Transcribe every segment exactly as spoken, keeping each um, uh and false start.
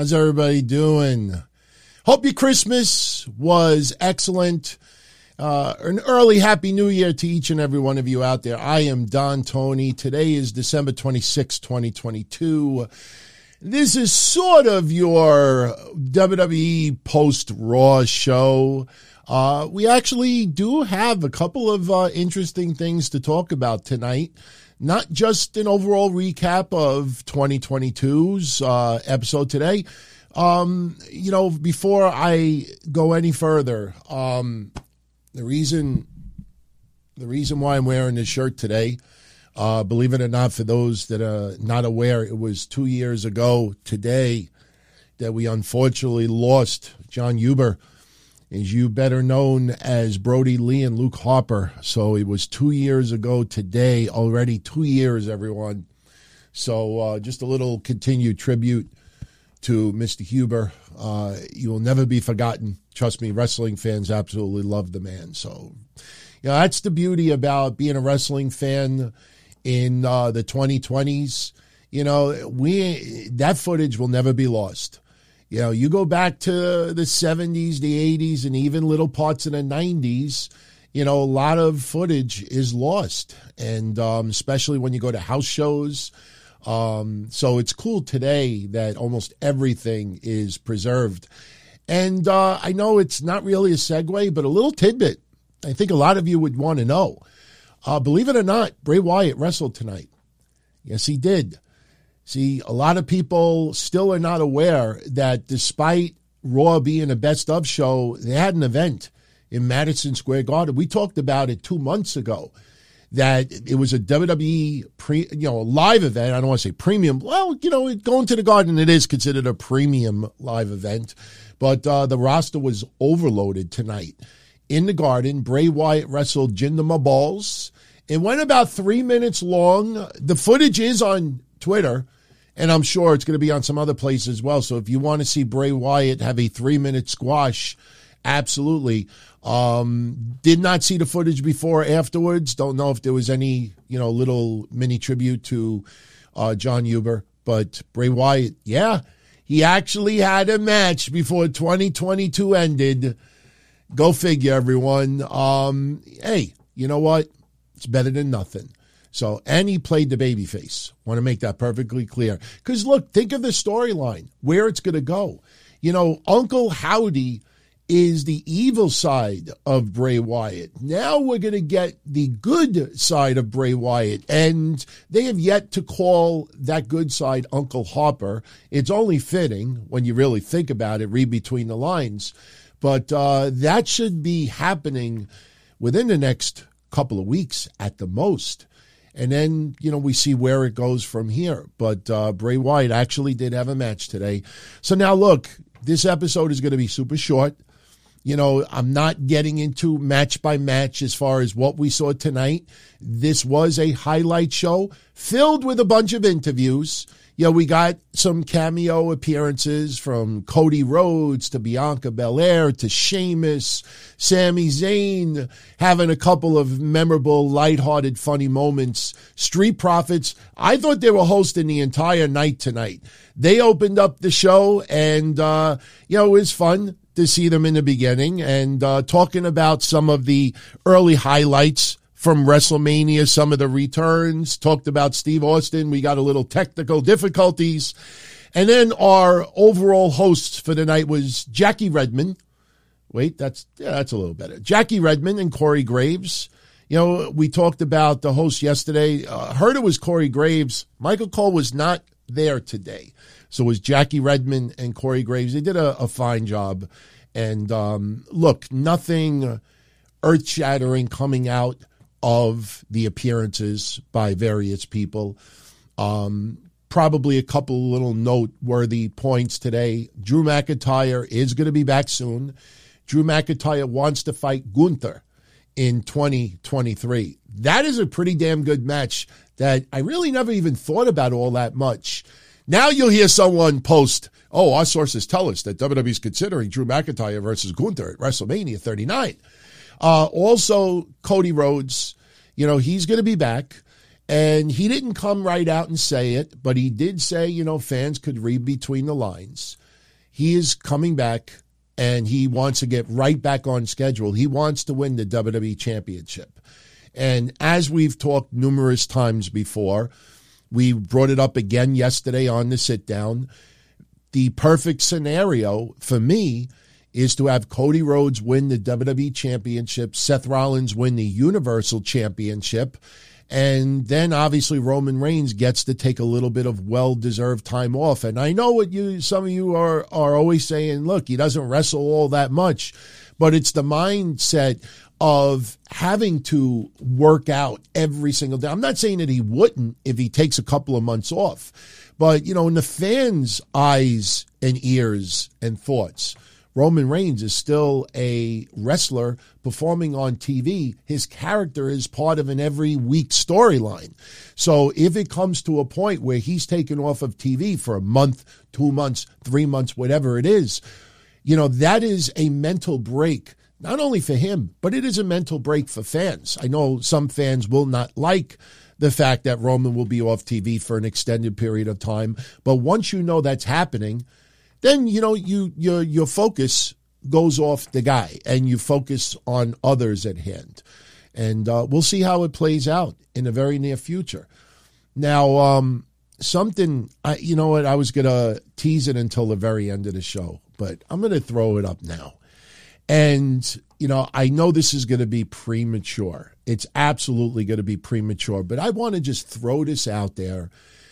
How's everybody doing? Hope your Christmas was excellent. Uh, an early Happy New Year to each and every one of you out there. I am Don Tony. Today is December twenty-sixth, twenty twenty-two. This is sort of your W W E post-Raw show. Uh, we actually do have a couple of uh, interesting things to talk about tonight. Not just an overall recap of twenty twenty-two's uh, episode today. Um, you know, before I go any further, um, the reason the reason why I'm wearing this shirt today, uh, believe it or not, for those that are not aware, it was two years ago today that we unfortunately lost Jon Huber, as you better known as Brody Lee and Luke Harper. So it was two years ago today, already two years, everyone. So uh, just a little continued tribute to Mister Huber. Uh, you will never be forgotten. Trust me, wrestling fans absolutely love the man. So, you know, that's the beauty about being a wrestling fan in uh, the twenty twenties. You know, we that footage will never be lost. You know, you go back to the seventies, the eighties, and even little parts of the nineties, you know, a lot of footage is lost. And um, especially when you go to house shows. Um, so it's cool today that almost everything is preserved. And uh, I know it's not really a segue, but a little tidbit I think a lot of you would want to know. Uh, believe it or not, Bray Wyatt wrestled tonight. Yes, he did. See, a lot of people still are not aware that despite Raw being a best of show, they had an event in Madison Square Garden. We talked about it two months ago, that it was a W W E pre, you know, live event. I don't want to say premium. Well, you know, going to the Garden, it is considered a premium live event, but uh, the roster was overloaded tonight. In the Garden, Bray Wyatt wrestled Jinder Mahal. It went about three minutes long. The footage is on Twitter, and I'm sure it's going to be on some other places as well. So if you want to see Bray Wyatt have a three-minute squash, absolutely. Um, did not see the footage before or afterwards. Don't know if there was any, you know, little mini tribute to uh, Jon Huber. But Bray Wyatt, yeah, he actually had a match before twenty twenty-two ended. Go figure, everyone. Um, hey, you know what? It's better than nothing. So, and he played the babyface. Want to make that perfectly clear. Because, look, think of the storyline, where it's going to go. You know, Uncle Howdy is the evil side of Bray Wyatt. Now we're going to get the good side of Bray Wyatt. And they have yet to call that good side Uncle Harper. It's only fitting when you really think about it, read between the lines. But uh, that should be happening within the next couple of weeks at the most. And then, you know, we see where it goes from here. But uh, Bray Wyatt actually did have a match today. So now, look, this episode is going to be super short. You know, I'm not getting into match by match as far as what we saw tonight. This was a highlight show filled with a bunch of interviews. You know, we got some cameo appearances from Cody Rhodes to Bianca Belair to Sheamus, Sami Zayn having a couple of memorable, lighthearted, funny moments. Street Profits, I thought they were hosting the entire night tonight. They opened up the show, and, uh, you know, it was fun to see them in the beginning and uh, talking about some of the early highlights from WrestleMania, some of the returns, talked about Steve Austin. We got a little technical difficulties. And then our overall host for the night was Jackie Redmond. Wait, that's yeah, that's a little better. Jackie Redmond and Corey Graves. You know, we talked about the host yesterday. Uh, heard it was Corey Graves. Michael Cole was not there today. So it was Jackie Redmond and Corey Graves. They did a, a fine job. And um, look, nothing earth-shattering coming out of the appearances by various people. Um, probably a couple little noteworthy points today. Drew McIntyre is going to be back soon. Drew McIntyre wants to fight Gunther in twenty twenty-three. That is a pretty damn good match that I really never even thought about all that much. Now you'll hear someone post, oh, our sources tell us that W W E is considering Drew McIntyre versus Gunther at WrestleMania thirty-nine. Uh, also, Cody Rhodes, you know, he's going to be back. And he didn't come right out and say it, but he did say, you know, fans could read between the lines. he is coming back and he wants to get right back on schedule. He wants to win the W W E Championship. And as we've talked numerous times before, we brought it up again yesterday on the sit down. The perfect scenario for me is to have Cody Rhodes win the W W E Championship, Seth Rollins win the Universal Championship, and then obviously Roman Reigns gets to take a little bit of well-deserved time off. And I know what you, some of you are, are always saying, look, he doesn't wrestle all that much, but it's the mindset of having to work out every single day. I'm not saying that he wouldn't if he takes a couple of months off, but, you know, in the fans' eyes and ears and thoughts, Roman Reigns is still a wrestler performing on T V. His character is part of an every week storyline. So if it comes to a point where he's taken off of T V for a month, two months, three months, whatever it is, you know, that is a mental break, not only for him, but it is a mental break for fans. I know some fans will not like the fact that Roman will be off T V for an extended period of time. But once you know that's happening, then, you know, you your your focus goes off the guy and you focus on others at hand. And uh, we'll see how it plays out in the very near future. Now, um, something, I, you know what, I was going to tease it until the very end of the show, but I'm going to throw it up now. And, you know, I know this is going to be premature. It's absolutely going to be premature, but I want to just throw this out there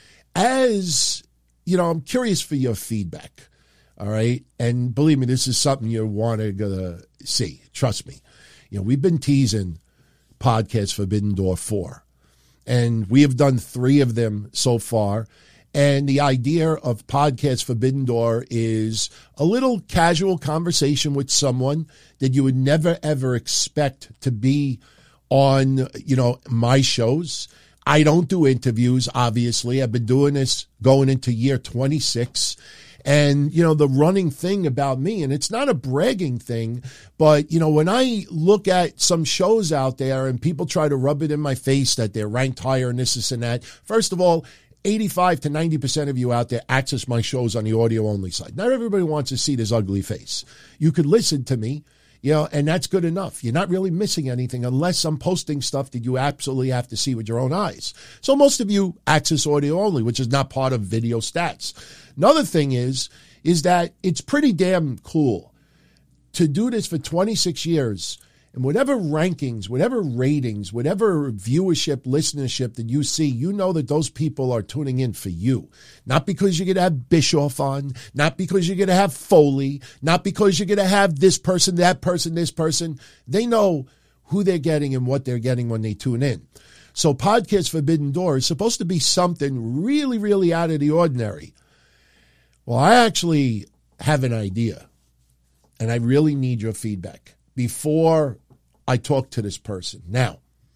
as, you know, I'm curious for your feedback. All right. And believe me, this is something you want to gonna see. Trust me. You know, we've been teasing Podcast Forbidden Door four, and we have done three of them so far. And the idea of Podcast Forbidden Door is a little casual conversation with someone that you would never, ever expect to be on, you know, my shows. I don't do interviews, obviously. I've been doing this going into year twenty-six. And, you know, the running thing about me, and it's not a bragging thing, but, you know, when I look at some shows out there and people try to rub it in my face that they're ranked higher and this, this, and that, first of all, eighty-five to ninety percent of you out there access my shows on the audio-only side. Not everybody wants to see this ugly face. You could listen to me, you know, and that's good enough. You're not really missing anything unless I'm posting stuff that you absolutely have to see with your own eyes. So most of you access audio only, which is not part of video stats. Another thing is, is that it's pretty damn cool to do this for twenty-six years. And whatever rankings, whatever ratings, whatever viewership, listenership that you see, you know that those people are tuning in for you. Not because you're going to have Bischoff on, not because you're going to have Foley, not because you're going to have this person, that person, this person. They know who they're getting and what they're getting when they tune in. So Podcast Forbidden Door is supposed to be something really, really out of the ordinary. Well, I actually have an idea, and I really need your feedback before I talk to this person. Now,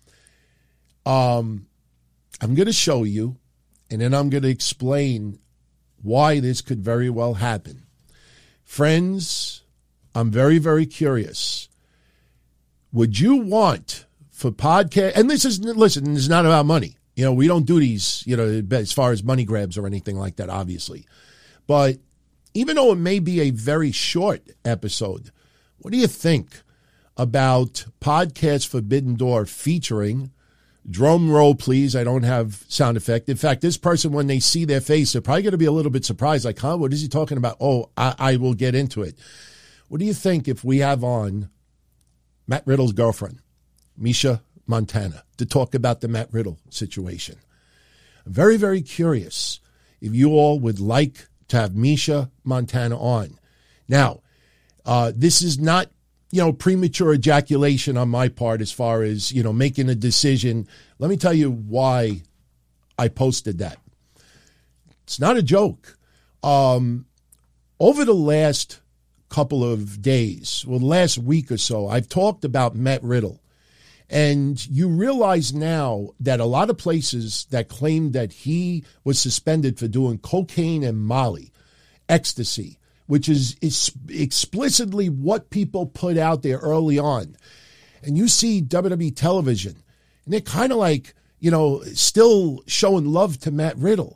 um, I'm going to show you, and then I'm going to explain why this could very well happen. Friends, I'm very, very curious. Would you want for podcast, and this is, listen, it's not about money. You know, we don't do these, you know, as far as money grabs or anything like that, obviously. But even though it may be a very short episode, what do you think about Podcast Forbidden Door featuring, drum roll please, I don't have sound effect. In fact, this person, when they see their face, they're probably going to be a little bit surprised, like, huh, what is he talking about? Oh, I, I will get into it. What do you think if we have on Matt Riddle's girlfriend, Misha Montana, to talk about the Matt Riddle situation? I'm very, very curious if you all would like to have Misha Montana on. Now, uh, this is not, you know, premature ejaculation on my part as far as, you know, making a decision. Let me tell you why I posted that. It's not a joke. Um, over the last couple of days, well, the last week or so, I've talked about Matt Riddle. And you realize now that a lot of places that claimed that he was suspended for doing cocaine and Molly, ecstasy, which is, is explicitly what people put out there early on. And you see W W E television, and they're kind of like, you know, still showing love to Matt Riddle.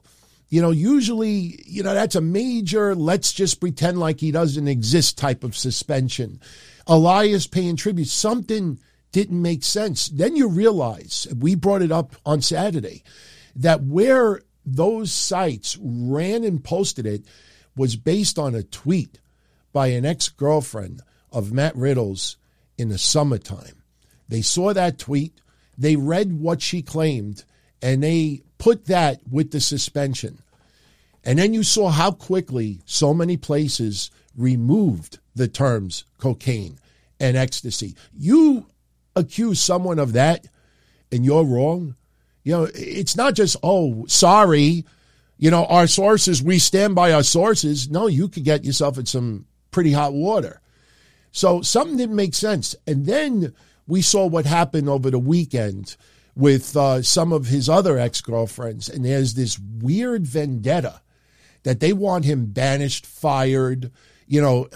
You know, usually, you know, that's a major, let's just pretend like he doesn't exist type of suspension. Elias paying tribute, something didn't make sense. Then you realize, we brought it up on Saturday, that where those sites ran and posted it was based on a tweet by an ex-girlfriend of Matt Riddle's in the summertime. They saw that tweet, they read what she claimed, and they put that with the suspension. And then you saw how quickly so many places removed the terms cocaine and ecstasy. You accuse someone of that and you're wrong. You know, it's not just, oh, sorry, you know, our sources, we stand by our sources. No, you could get yourself in some pretty hot water. So something didn't make sense. And then we saw what happened over the weekend with uh, some of his other ex-girlfriends. And there's this weird vendetta that they want him banished, fired, you know,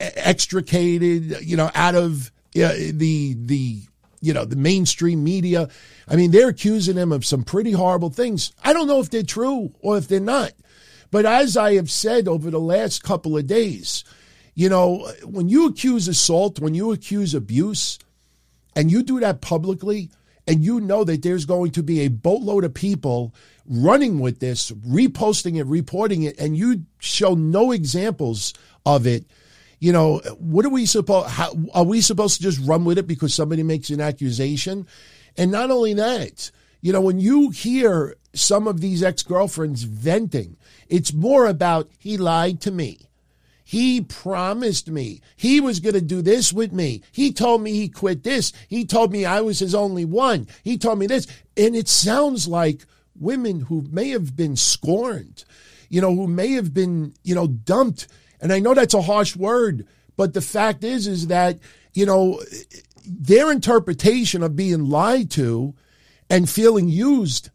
extricated, you know, out of uh, the, the, you know, the mainstream media. I mean, they're accusing him of some pretty horrible things. I don't know if they're true or if they're not. But as I have said over the last couple of days, you know, when you accuse assault, when you accuse abuse, and you do that publicly, and you know that there's going to be a boatload of people running with this, reposting it, reporting it, and you show no examples of it, you know, what are we supposed, how, are we supposed to just run with it because somebody makes an accusation? And not only that, you know, when you hear some of these ex-girlfriends venting, it's more about, he lied to me. He promised me he was going to do this with me. He told me he quit this. He told me I was his only one. He told me this. And it sounds like women who may have been scorned, you know, who may have been, you know, dumped. And I know that's a harsh word, but the fact is, is that, you know, their interpretation of being lied to and feeling used,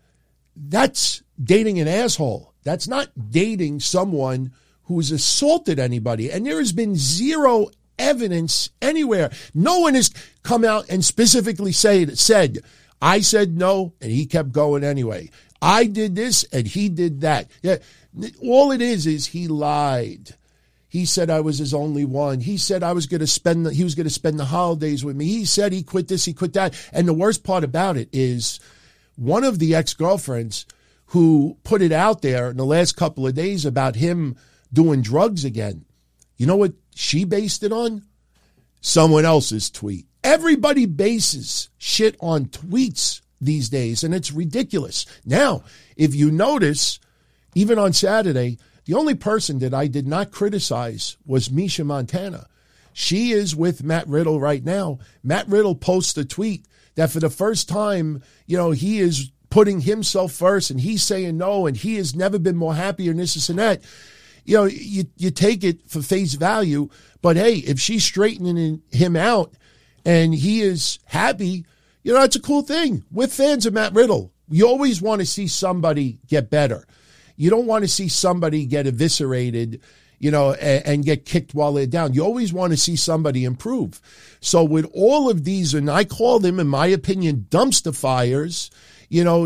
that's dating an asshole. That's not dating someone who's assaulted anybody. And there has been zero evidence anywhere. No one has come out and specifically said, said, I said no, and he kept going anyway. I did this, and he did that. Yeah, all it is is he lied. He said I was his only one. He said I was going to spend the, he was going to spend the holidays with me. He said he quit this, he quit that. And the worst part about it is one of the ex-girlfriends who put it out there in the last couple of days about him doing drugs again. You know what she based it on? Someone else's tweet. Everybody bases shit on tweets these days, and it's ridiculous. Now, if you notice, even on Saturday, the only person that I did not criticize was Misha Montana. She is with Matt Riddle right now. Matt Riddle posts a tweet that for the first time, you know, he is putting himself first, and he's saying no, and he has never been more happier and this, this, and that. You know, you, you take it for face value, but hey, if she's straightening him out and he is happy, you know, that's a cool thing. We're fans of Matt Riddle. You always want to see somebody get better. You don't want to see somebody get eviscerated, you know, and, and get kicked while they're down. You always want to see somebody improve. So with all of these, and I call them, in my opinion, dumpster fires, you know,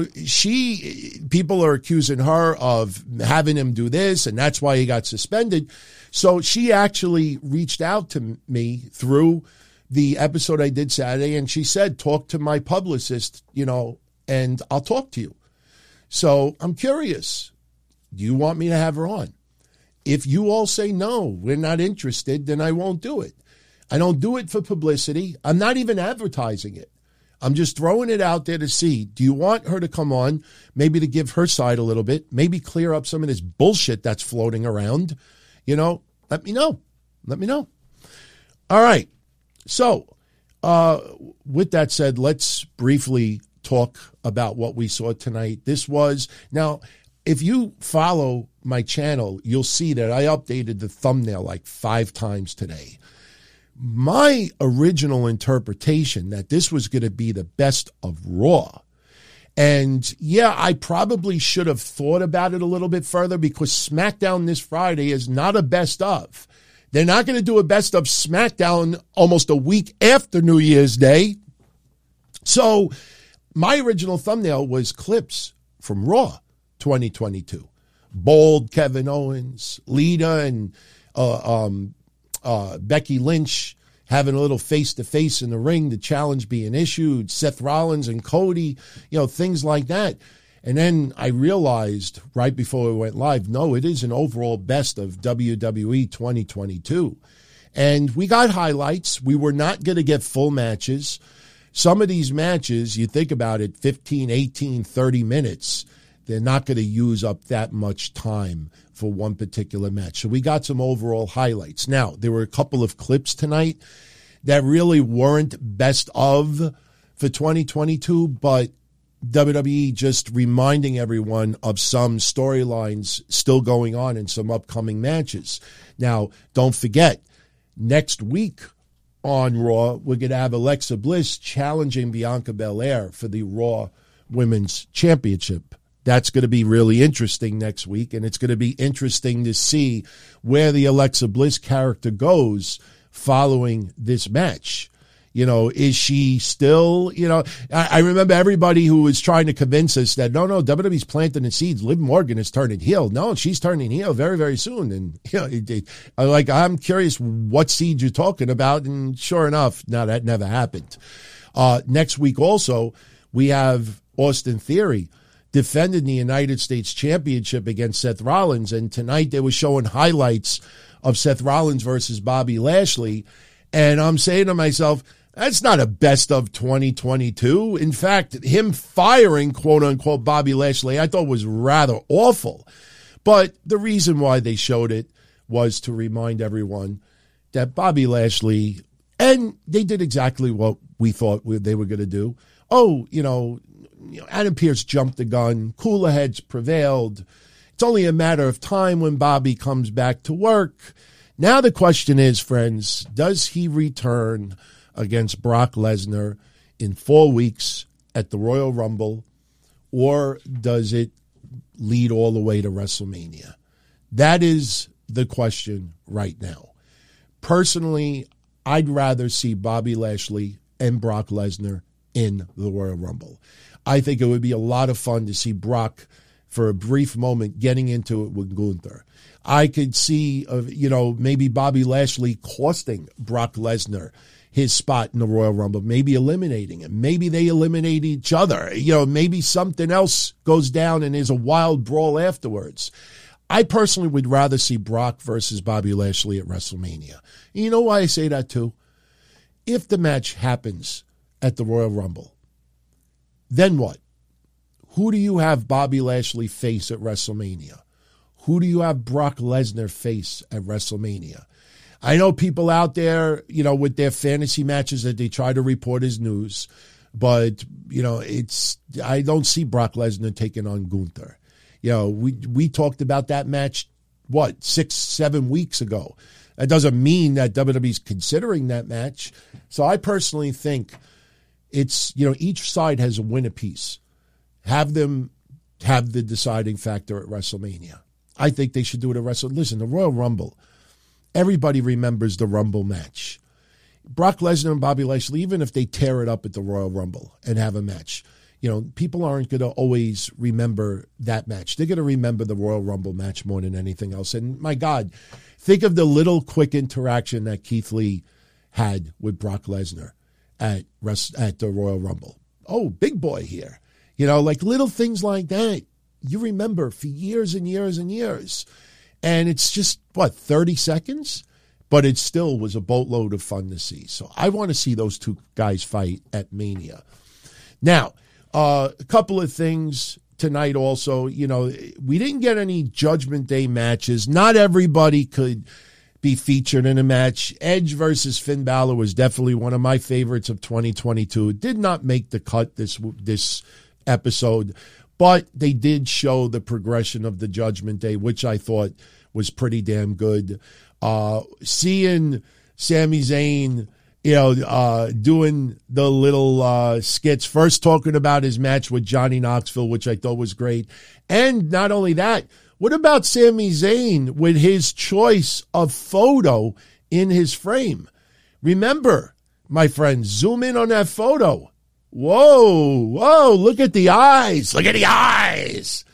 she, people are accusing her of having him do this, and that's why he got suspended. So she actually reached out to me through the episode I did Saturday, and she said, talk to my publicist, you know, and I'll talk to you. So I'm curious. Do you want me to have her on? If you all say no, we're not interested, then I won't do it. I don't do it for publicity. I'm not even advertising it. I'm just throwing it out there to see, do you want her to come on, maybe to give her side a little bit, maybe clear up some of this bullshit that's floating around? You know, let me know. Let me know. All right. So uh, with that said, let's briefly talk about what we saw tonight. This was, now, if you follow my channel, you'll see that I updated the thumbnail like five times today. My original interpretation that this was going to be the best of Raw. And yeah, I probably should have thought about it a little bit further because SmackDown this Friday is not a best of. They're not going to do a best of SmackDown almost a week after New Year's Day. So my original thumbnail was clips from Raw twenty twenty-two. Bold Kevin Owens, Lita and uh, um, uh, Becky Lynch having a little face-to-face in the ring, the challenge being issued, Seth Rollins and Cody, you know, things like that. And then I realized right before we went live, no, it is an overall best of W W E twenty twenty-two. And we got highlights. We were not going to get full matches. Some of these matches, you think about it, fifteen, eighteen, thirty minutes, they're not going to use up that much time for one particular match. So we got some overall highlights. Now, there were a couple of clips tonight that really weren't best of for twenty twenty-two, but W W E just reminding everyone of some storylines still going on in some upcoming matches. Now, don't forget, next week on Raw, we're going to have Alexa Bliss challenging Bianca Belair for the Raw Women's Championship. That's going to be really interesting next week, and it's going to be interesting to see where the Alexa Bliss character goes following this match. You know, is she still, you know, I, I remember everybody who was trying to convince us that, no, no, W W E's planting the seeds. Liv Morgan is turning heel. No, she's turning heel very, very soon. And, you know, it, it, like, I'm curious what seeds you're talking about. And sure enough, no, that never happened. Uh, next week also, we have Austin Theory defending the United States Championship against Seth Rollins. And tonight they were showing highlights of Seth Rollins versus Bobby Lashley. And I'm saying to myself, that's not a best of twenty twenty-two. In fact, him firing, quote unquote, Bobby Lashley, I thought was rather awful. But the reason why they showed it was to remind everyone that Bobby Lashley, and they did exactly what we thought they were going to do. Oh, you know, Adam Pearce jumped the gun. Cooler heads prevailed. It's only a matter of time when Bobby comes back to work. Now the question is, friends, does he return against Brock Lesnar in four weeks at the Royal Rumble, or does it lead all the way to WrestleMania? That is the question right now. Personally, I'd rather see Bobby Lashley and Brock Lesnar in the Royal Rumble. I think it would be a lot of fun to see Brock for a brief moment getting into it with Gunther. I could see, uh, you know, maybe Bobby Lashley costing Brock Lesnar his spot in the Royal Rumble, maybe eliminating him. Maybe they eliminate each other. You know, maybe something else goes down and there's a wild brawl afterwards. I personally would rather see Brock versus Bobby Lashley at WrestleMania. And you know why I say that too? If the match happens at the Royal Rumble, then what? Who do you have Bobby Lashley face at WrestleMania? Who do you have Brock Lesnar face at WrestleMania? I know people out there, you know, with their fantasy matches that they try to report as news, but, you know, it's, I don't see Brock Lesnar taking on Gunther. You know, we, we talked about that match, what, six, seven weeks ago. That doesn't mean that W W E's considering that match. So I personally think it's, you know, each side has a win apiece. Have them have the deciding factor at WrestleMania. I think they should do it at WrestleMania. Listen, the Royal Rumble, everybody remembers the Rumble match. Brock Lesnar and Bobby Lashley, even if they tear it up at the Royal Rumble and have a match, you know, people aren't going to always remember that match. They're going to remember the Royal Rumble match more than anything else. And my God, think of the little quick interaction that Keith Lee had with Brock Lesnar at at the Royal Rumble. Oh, big boy here. You know, like little things like that you remember for years and years and years. And it's just, what, thirty seconds? But it still was a boatload of fun to see. So I want to see those two guys fight at Mania. Now, uh, a couple of things tonight also. You know, we didn't get any Judgment Day matches. Not everybody could be featured in a match. Edge versus Finn Balor was definitely one of my favorites of twenty twenty-two. It did not make the cut this this episode, but they did show the progression of the Judgment Day, which I thought was pretty damn good. Uh, seeing Sami Zayn, you know, uh, doing the little uh, skits, first talking about his match with Johnny Knoxville, which I thought was great. And not only that, what about Sami Zayn with his choice of photo in his frame? Remember, my friends, zoom in on that photo. Whoa, whoa, look at the eyes. Look at the eyes.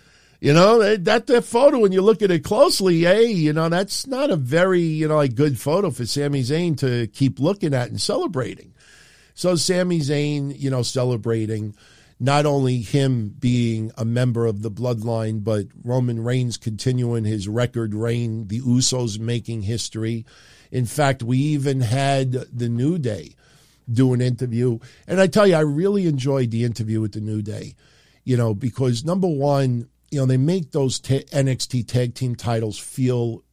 You know, that, that photo, when you look at it closely, hey, you know, that's not a very, you know, like good photo for Sami Zayn to keep looking at and celebrating. So Sami Zayn, you know, celebrating not only him being a member of the bloodline, but Roman Reigns continuing his record reign, the Usos making history. In fact, we even had the New Day do an interview. And I tell you, I really enjoyed the interview with the New Day, you know, because number one, you know, they make those t- N X T tag team titles feel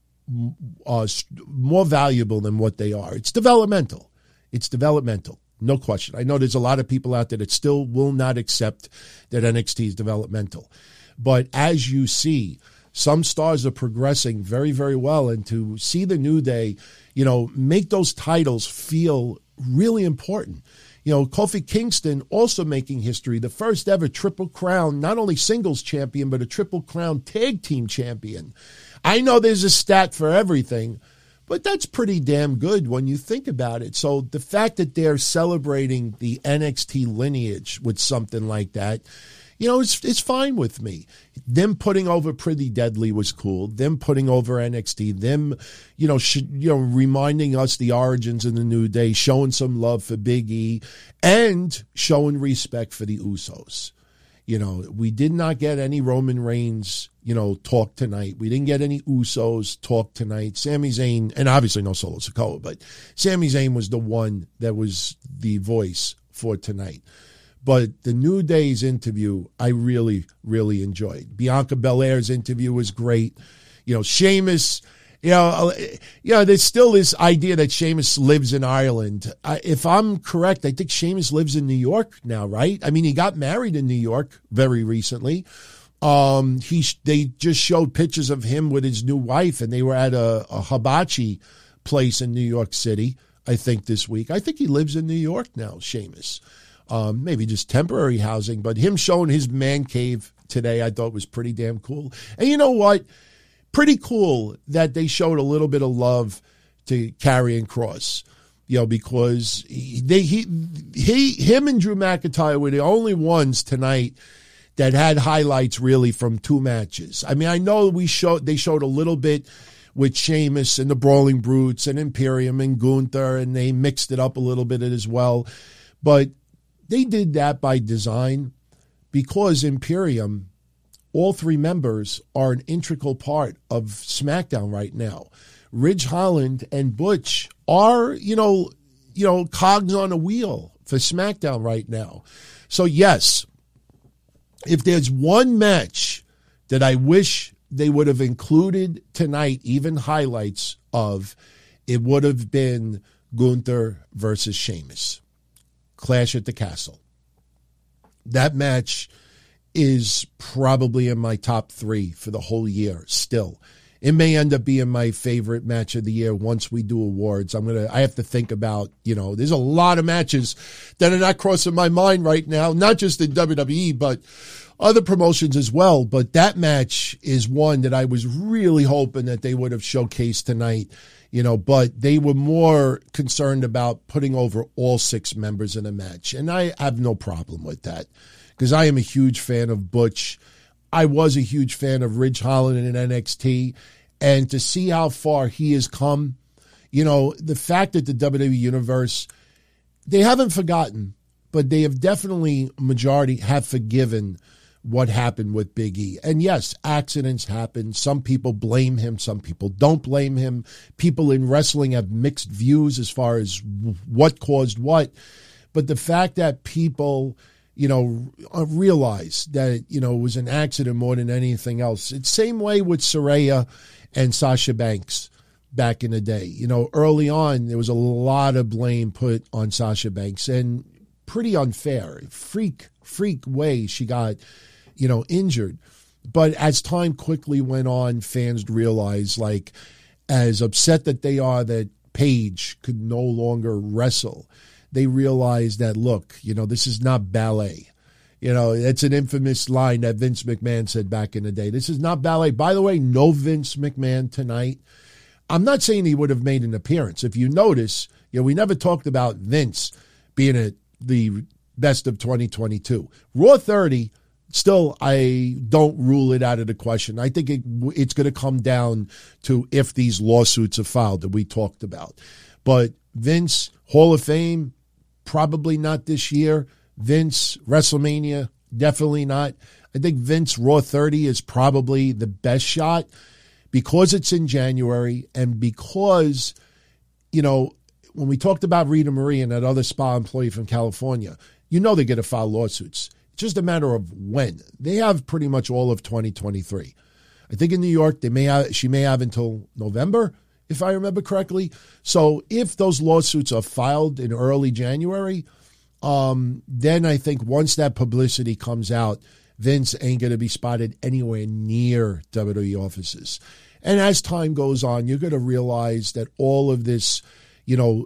uh, more valuable than what they are. It's developmental. It's developmental. No question. I know there's a lot of people out there that still will not accept that N X T is developmental. But as you see, some stars are progressing very, very well. And to see the New Day, you know, make those titles feel really important. You know, Kofi Kingston also making history, the first ever Triple Crown, not only singles champion, but a Triple Crown tag team champion. I know there's a stat for everything, but that's pretty damn good when you think about it. So the fact that they're celebrating the N X T lineage with something like that, you know, it's it's fine with me. Them putting over Pretty Deadly was cool. Them putting over N X T. Them, you know, sh- you know, reminding us the origins of the New Day, showing some love for Big E, and showing respect for the Usos. You know, we did not get any Roman Reigns, you know, talk tonight. We didn't get any Usos talk tonight. Sami Zayn, and obviously no Solo Sikoa, but Sami Zayn was the one that was the voice for tonight. But the New Day's interview, I really, really enjoyed. Bianca Belair's interview was great. You know, Sheamus, you know, you know, there's still this idea that Sheamus lives in Ireland. I, if I'm correct, I think Sheamus lives in New York now, right? I mean, he got married in New York very recently. Um, he they just showed pictures of him with his new wife, and they were at a, a hibachi place in New York City, I think, this week. I think he lives in New York now, Sheamus. Um, maybe just temporary housing, but him showing his man cave today, I thought was pretty damn cool. And you know what? Pretty cool that they showed a little bit of love to Karrion Kross, you know, because he, they, he, he, him and Drew McIntyre were the only ones tonight that had highlights really from two matches. I mean, I know we showed, they showed a little bit with Sheamus and the Brawling Brutes and Imperium and Gunther, and they mixed it up a little bit as well. But they did that by design because Imperium, all three members, are an integral part of SmackDown right now. Ridge Holland and Butch are, you know, you know, cogs on a wheel for SmackDown right now. So yes, if there's one match that I wish they would have included tonight, even highlights of, it would have been Gunther versus Sheamus. Clash at the Castle. That match is probably in my top three for the whole year still. It may end up being my favorite match of the year once we do awards. I'm going to, I have to think about, you know, there's a lot of matches that are not crossing my mind right now, not just in W W E, but other promotions as well. But that match is one that I was really hoping that they would have showcased tonight. You know, but they were more concerned about putting over all six members in a match. And I have no problem with that because I am a huge fan of Butch. I was a huge fan of Ridge Holland in N X T. And to see how far he has come, you know, the fact that the W W E Universe, they haven't forgotten, but they have definitely, majority have forgiven what happened with Big E. And yes, accidents happen. Some people blame him. Some people don't blame him. People in wrestling have mixed views as far as what caused what. But the fact that people, you know, realize that, you know, it was an accident more than anything else. It's the same way with Saraya and Sasha Banks back in the day. You know, early on, there was a lot of blame put on Sasha Banks, and pretty unfair. Freak, freak way she got, you know, injured. But as time quickly went on, fans realized, like, as upset that they are that Paige could no longer wrestle, they realized that, look, you know, this is not ballet. You know, it's an infamous line that Vince McMahon said back in the day. This is not ballet. By the way, no Vince McMahon tonight. I'm not saying he would have made an appearance. If you notice, you know, we never talked about Vince being at the best of twenty twenty-two. Raw thirty, still, I don't rule it out of the question. I think it, it's going to come down to if these lawsuits are filed that we talked about. But Vince, Hall of Fame, probably not this year. Vince, WrestleMania, definitely not. I think Vince Raw thirty is probably the best shot because it's in January and because, you know, when we talked about Rita Marie and that other spa employee from California, you know they're going to file lawsuits. It's just a matter of when. They have pretty much all of twenty twenty-three. I think in New York, they may have, she may have until November, if I remember correctly. So if those lawsuits are filed in early January, um, then I think once that publicity comes out, Vince ain't going to be spotted anywhere near W W E offices. And as time goes on, you're going to realize that all of this, you know,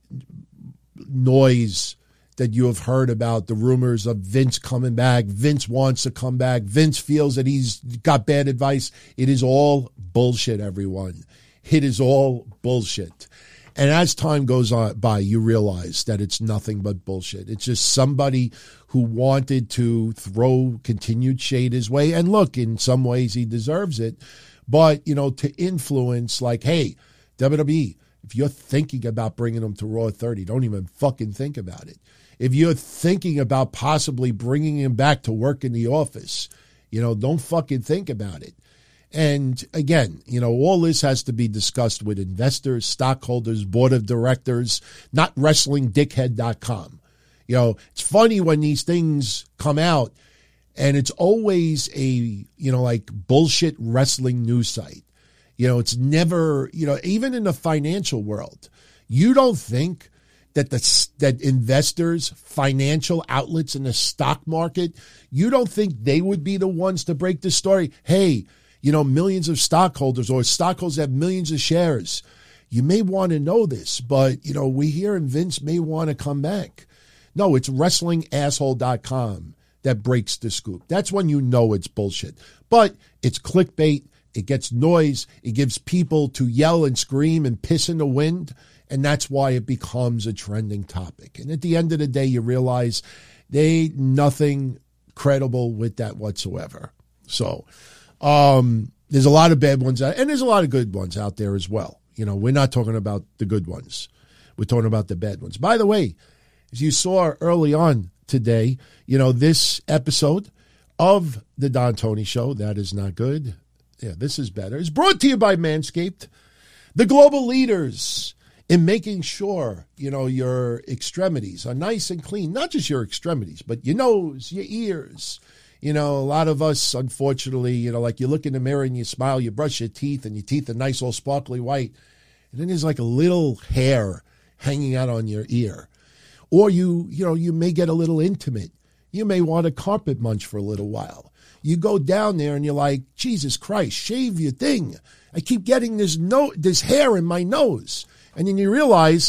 noise that you have heard about, the rumors of Vince coming back, Vince wants to come back, Vince feels that he's got bad advice. It is all bullshit, everyone. It is all bullshit. And as time goes on by, you realize that it's nothing but bullshit. It's just somebody who wanted to throw continued shade his way. And look, in some ways he deserves it. But, you know, to influence like, hey, W W E, if you're thinking about bringing him to Raw thirty, don't even fucking think about it. If you're thinking about possibly bringing him back to work in the office, you know, don't fucking think about it. And again, you know, all this has to be discussed with investors, stockholders, board of directors, not wrestling dickhead dot com. You know, it's funny when these things come out and it's always a, you know, like bullshit wrestling news site. You know, it's never, you know, even in the financial world, you don't think that the that investors, financial outlets in the stock market, you don't think they would be the ones to break the story? Hey, you know, millions of stockholders or stockholders have millions of shares. You may want to know this, but, you know, we hear and Vince may want to come back. No, it's wrestling asshole dot com that breaks the scoop. That's when you know it's bullshit. But it's clickbait. It gets noise. It gives people to yell and scream and piss in the wind. And that's why it becomes a trending topic. And at the end of the day, you realize they ain't nothing credible with that whatsoever. So um, there's a lot of bad ones out, and there's a lot of good ones out there as well. You know, we're not talking about the good ones. We're talking about the bad ones. By the way, as you saw early on today, you know, this episode of the Don Tony Show, that is not good. Yeah, this is better. It's brought to you by Manscaped, the global leaders in making sure, you know, your extremities are nice and clean. Not just your extremities, but your nose, your ears. You know, a lot of us, unfortunately, you know, like you look in the mirror and you smile, you brush your teeth, and your teeth are nice, all sparkly white. And then there's like a little hair hanging out on your ear. Or you, you know, you may get a little intimate. You may want a carpet munch for a little while. You go down there and you're like, Jesus Christ, shave your thing. I keep getting this no, this hair in my nose. And then you realize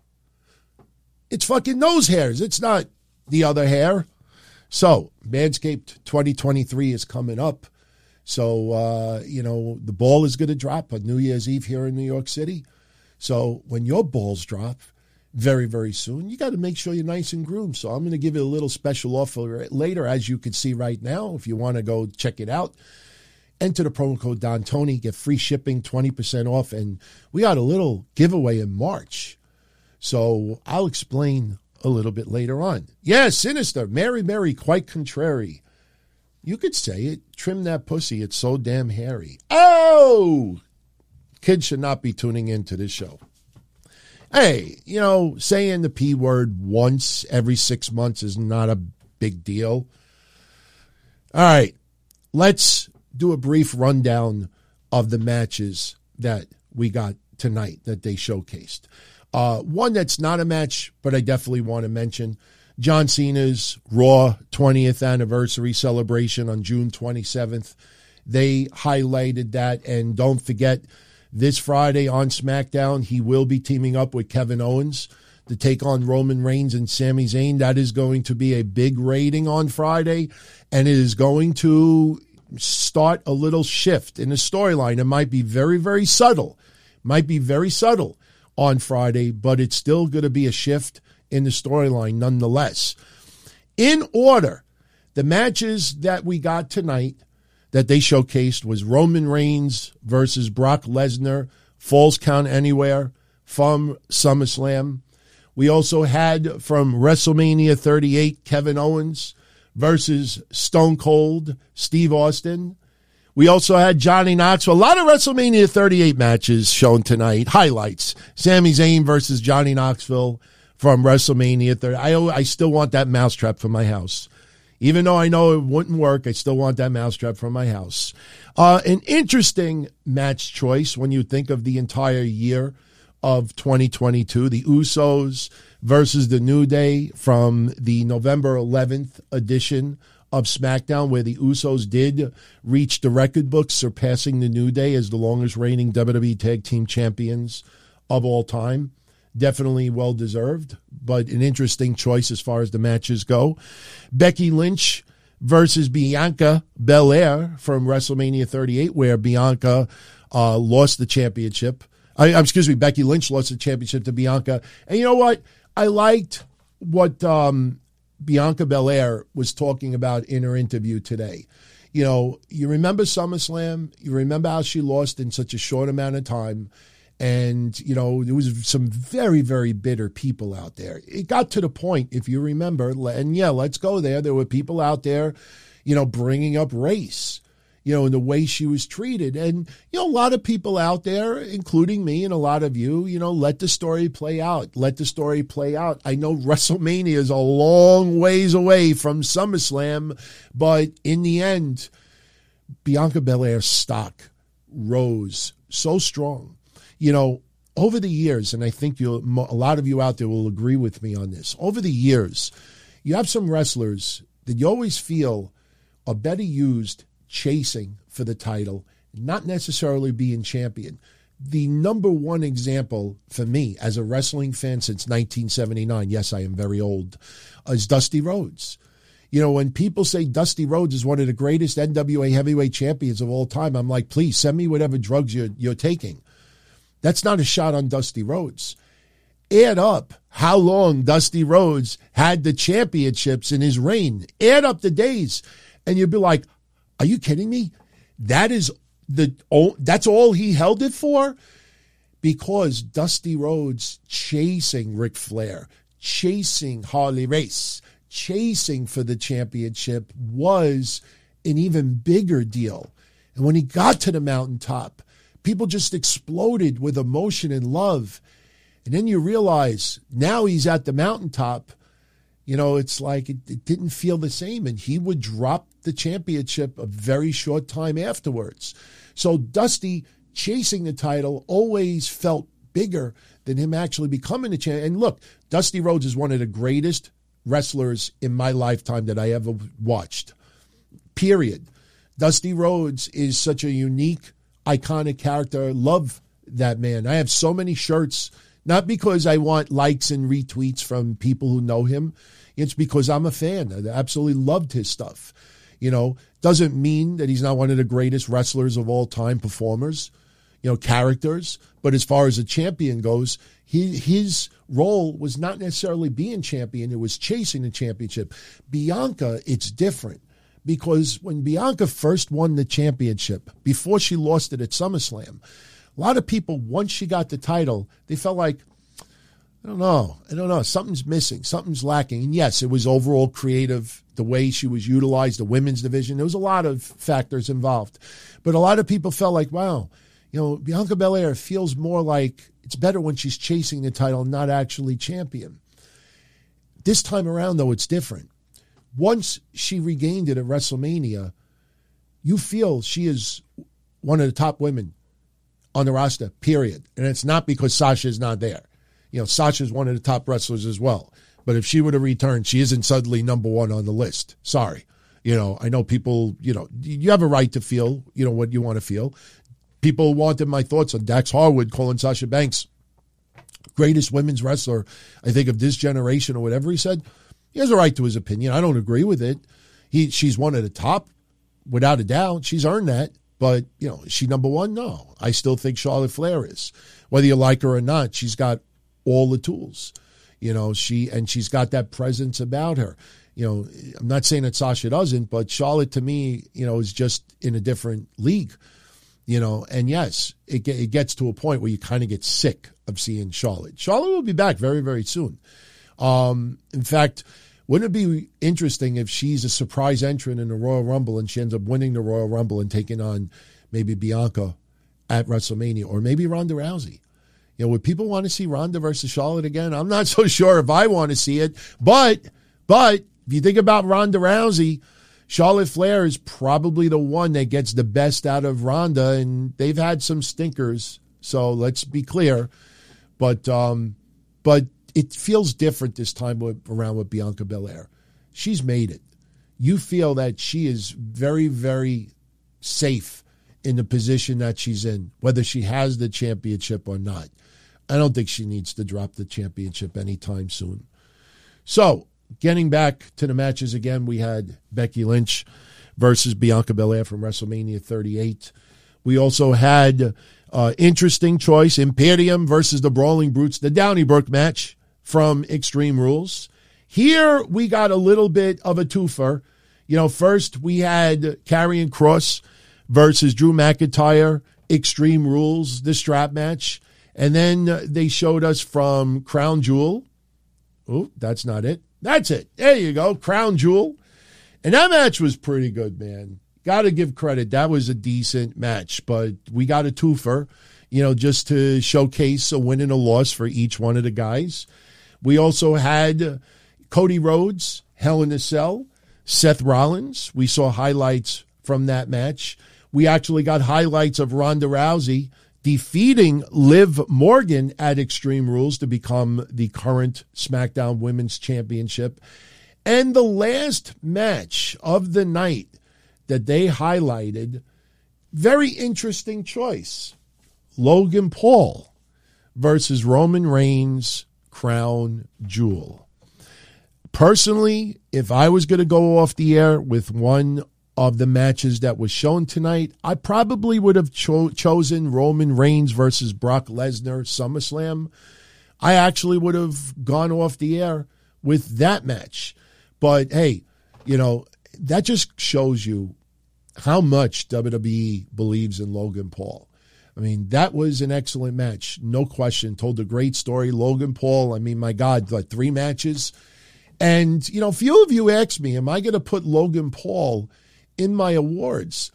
it's fucking nose hairs. It's not the other hair. So Manscaped twenty twenty-three is coming up. So, uh, you know, the ball is going to drop on New Year's Eve here in New York City. So when your balls drop very, very soon, you got to make sure you're nice and groomed. So I'm going to give you a little special offer later, as you can see right now, if you want to go check it out. Enter the promo code Don Tony, get free shipping, twenty percent off. And we got a little giveaway in March. So I'll explain a little bit later on. Yeah, Sinister, Mary Mary, quite contrary. You could say it. Trim that pussy. It's so damn hairy. Oh! Kids should not be tuning into this show. Hey, you know, saying the P word once every six months is not a big deal. All right, let's do a brief rundown of the matches that we got tonight that they showcased. Uh, one that's not a match, but I definitely want to mention, John Cena's Raw twentieth anniversary celebration on June twenty-seventh. They highlighted that, and don't forget, this Friday on SmackDown, he will be teaming up with Kevin Owens to take on Roman Reigns and Sami Zayn. That is going to be a big rating on Friday, and it is going to start a little shift in the storyline. It might be very, very subtle. Might be very subtle on Friday, but it's still going to be a shift in the storyline nonetheless. In order, The matches that we got tonight that they showcased was Roman Reigns versus Brock Lesnar, Falls Count Anywhere from SummerSlam. We also had from WrestleMania thirty-eight, Kevin Owens versus Stone Cold Steve Austin. We also had Johnny Knoxville. A lot of WrestleMania thirty-eight matches shown tonight. Highlights. Sami Zayn versus Johnny Knoxville from WrestleMania thirty. I, I still want that mousetrap for my house. Even though I know it wouldn't work, I still want that mousetrap from my house. Uh, an interesting match choice when you think of the entire year of twenty twenty-two. The Usos versus the New Day from the November eleventh edition of SmackDown, where the Usos did reach the record books, surpassing the New Day as the longest reigning W W E Tag Team Champions of all time. Definitely well-deserved, but an interesting choice as far as the matches go. Becky Lynch versus Bianca Belair from WrestleMania thirty-eight, where Bianca uh, lost the championship. I, excuse me, Becky Lynch lost the championship to Bianca. And you know what? I liked what um, Bianca Belair was talking about in her interview today. You know, you remember SummerSlam. You remember how she lost in such a short amount of time. And, you know, there was some very, very bitter people out there. It got to the point, if you remember, and yeah, let's go there. There were people out there, you know, bringing up race, you know, and the way she was treated. And, you know, a lot of people out there, including me and a lot of you, you know, let the story play out. Let the story play out. I know WrestleMania is a long ways away from SummerSlam, but in the end, Bianca Belair's stock rose so strong. You know, over the years, and I think you'll, a lot of you out there will agree with me on this, over the years, you have some wrestlers that you always feel are better used chasing for the title, not necessarily being champion. The number one example for me as a wrestling fan since nineteen seventy-nine, yes, I am very old, is Dusty Rhodes. You know, when people say Dusty Rhodes is one of the greatest N W A heavyweight champions of all time, I'm like, please send me whatever drugs you're, you're taking. That's not a shot on Dusty Rhodes. Add up how long Dusty Rhodes had the championships in his reign. Add up the days, and you'd be like, are you kidding me? That is the that's all he held it for? Because Dusty Rhodes chasing Ric Flair, chasing Harley Race, chasing for the championship was an even bigger deal. And when he got to the mountaintop, people just exploded with emotion and love. And then you realize now he's at the mountaintop. You know, it's like it, it didn't feel the same. And he would drop the championship a very short time afterwards. So Dusty chasing the title always felt bigger than him actually becoming the champion. And look, Dusty Rhodes is one of the greatest wrestlers in my lifetime that I ever watched. Period. Dusty Rhodes is such a unique, iconic character. Love that man. I have so many shirts, not because I want likes and retweets from people who know him. It's because I'm a fan. I absolutely loved his stuff. You know, doesn't mean that he's not one of the greatest wrestlers of all time, performers, you know, characters. But as far as a champion goes, he, his role was not necessarily being champion. It was chasing the championship. Bianca, it's different. Because when Bianca first won the championship, before she lost it at SummerSlam, a lot of people, once she got the title, they felt like, I don't know, I don't know, something's missing, something's lacking. And yes, it was overall creative, the way she was utilized, the women's division. There was a lot of factors involved. But a lot of people felt like, wow, you know, Bianca Belair feels more like it's better when she's chasing the title, not actually champion. This time around, though, it's different. Once she regained it at WrestleMania, you feel she is one of the top women on the roster, period. And it's not because Sasha is not there. You know, Sasha's one of the top wrestlers as well. But if she were to return, she isn't suddenly number one on the list. Sorry. You know, I know people, you know, you have a right to feel, you know, what you want to feel. People wanted my thoughts on Dax Harwood calling Sasha Banks greatest women's wrestler, I think, of this generation or whatever he said. He has a right to his opinion. I don't agree with it. He, she's one of the top, without a doubt. She's earned that. But, you know, is she number one? No. I still think Charlotte Flair is. Whether you like her or not, she's got all the tools. You know, she and she's got that presence about her. You know, I'm not saying that Sasha doesn't, but Charlotte to me, you know, is just in a different league. You know, and yes, it it gets to a point where you kind of get sick of seeing Charlotte. Charlotte will be back very, very soon. Um, in fact, wouldn't it be interesting if she's a surprise entrant in the Royal Rumble and she ends up winning the Royal Rumble and taking on maybe Bianca at WrestleMania or maybe Ronda Rousey? You know, would people want to see Ronda versus Charlotte again? I'm not so sure if I want to see it, but but if you think about Ronda Rousey, Charlotte Flair is probably the one that gets the best out of Ronda, and they've had some stinkers, so let's be clear. But um, but it feels different this time with, around with Bianca Belair. She's made it. You feel that she is very, very safe in the position that she's in, whether she has the championship or not. I don't think she needs to drop the championship anytime soon. So, getting back to the matches again, we had Becky Lynch versus Bianca Belair from WrestleMania thirty-eight. We also had uh, interesting choice, Imperium versus the Brawling Brutes, the Donnybrook match from Extreme Rules. Here we got a little bit of a twofer. You know, first we had Karrion Kross versus Drew McIntyre, Extreme Rules, the strap match. And then they showed us from Crown Jewel. Oh, that's not it. That's it. There you go. Crown Jewel. And that match was pretty good, man. Got to give credit. That was a decent match, but we got a twofer, you know, just to showcase a win and a loss for each one of the guys. We also had Cody Rhodes, Hell in a Cell, Seth Rollins. We saw highlights from that match. We actually got highlights of Ronda Rousey defeating Liv Morgan at Extreme Rules to become the current SmackDown Women's Championship. And the last match of the night that they highlighted, very interesting choice. Logan Paul versus Roman Reigns, Crown Jewel. Personally, if I was going to go off the air with one of the matches that was shown tonight, I probably would have cho- chosen Roman Reigns versus Brock Lesnar SummerSlam. I actually would have gone off the air with that match. But hey, you know, that just shows you how much W W E believes in Logan Paul. I mean, that was an excellent match, no question. Told a great story. Logan Paul, I mean, my God, like three matches. And, you know, a few of you asked me, am I going to put Logan Paul in my awards?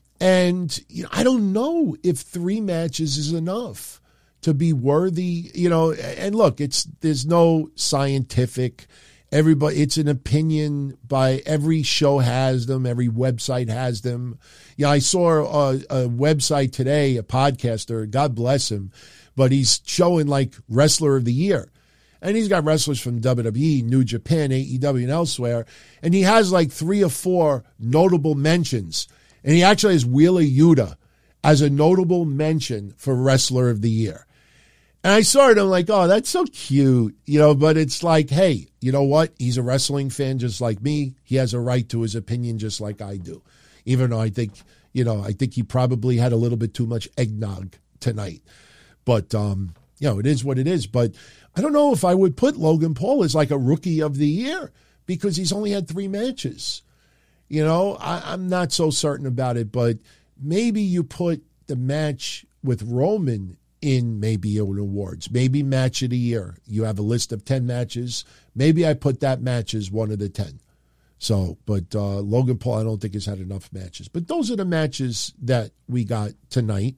And you know, I don't know if three matches is enough to be worthy, you know, and look, it's there's no scientific, everybody, it's an opinion by every show has them, every website has them. Yeah, I saw a, a website today, a podcaster, God bless him, but he's showing like Wrestler of the Year. And he's got wrestlers from W W E, New Japan, A E W, and elsewhere. And he has like three or four notable mentions. And he actually has Wheeler Yuta as a notable mention for Wrestler of the Year. And I saw it, I'm like, oh, that's so cute. You know, but it's like, hey, you know what? He's a wrestling fan just like me. He has a right to his opinion just like I do. Even though I think, you know, I think he probably had a little bit too much eggnog tonight. But, um, you know, it is what it is. But I don't know if I would put Logan Paul as like a rookie of the year because he's only had three matches. You know, I, I'm not so certain about it, but maybe you put the match with Roman in maybe an awards, maybe match of the year. You have a list of ten matches. Maybe I put that match as one of the ten. So, but uh, Logan Paul, I don't think has had enough matches. But those are the matches that we got tonight.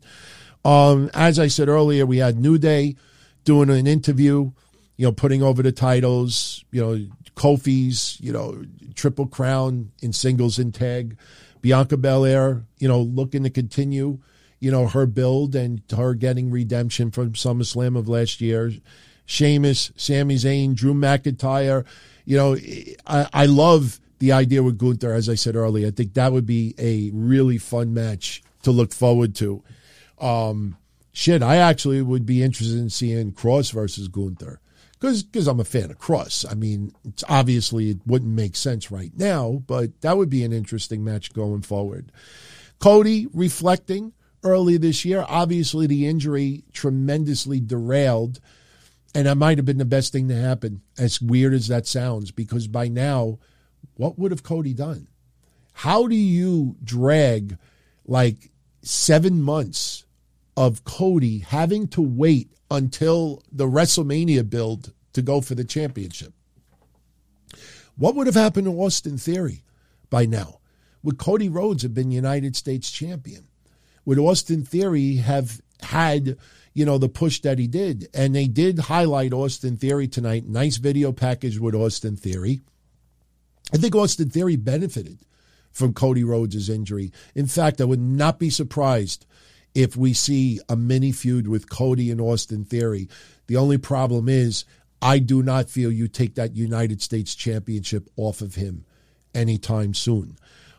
Um, as I said earlier, we had New Day doing an interview, you know, putting over the titles, you know, Kofi's, you know, Triple Crown in singles and tag. Bianca Belair, you know, looking to continue, you know, her build and her getting redemption from SummerSlam of last year. Sheamus, Sami Zayn, Drew McIntyre. You know, I, I love the idea with Gunther, as I said earlier. I think that would be a really fun match to look forward to. Um, shit, I actually would be interested in seeing Cross versus Gunther because because I'm a fan of Cross. I mean, it's obviously it wouldn't make sense right now, but that would be an interesting match going forward. Cody reflecting early this year. Obviously, the injury tremendously derailed, and that might have been the best thing to happen, as weird as that sounds, because by now what would have Cody done? How do you drag like seven months of Cody having to wait until the WrestleMania build to go for the championship? What would have happened to Austin Theory by now? Would Cody Rhodes have been United States champion? Would Austin Theory have had, you know, the push that he did? And they did highlight Austin Theory tonight. Nice video package with Austin Theory. I think Austin Theory benefited from Cody Rhodes' injury. In fact, I would not be surprised if we see a mini feud with Cody and Austin Theory. The only problem is I do not feel you take that United States championship off of him anytime soon.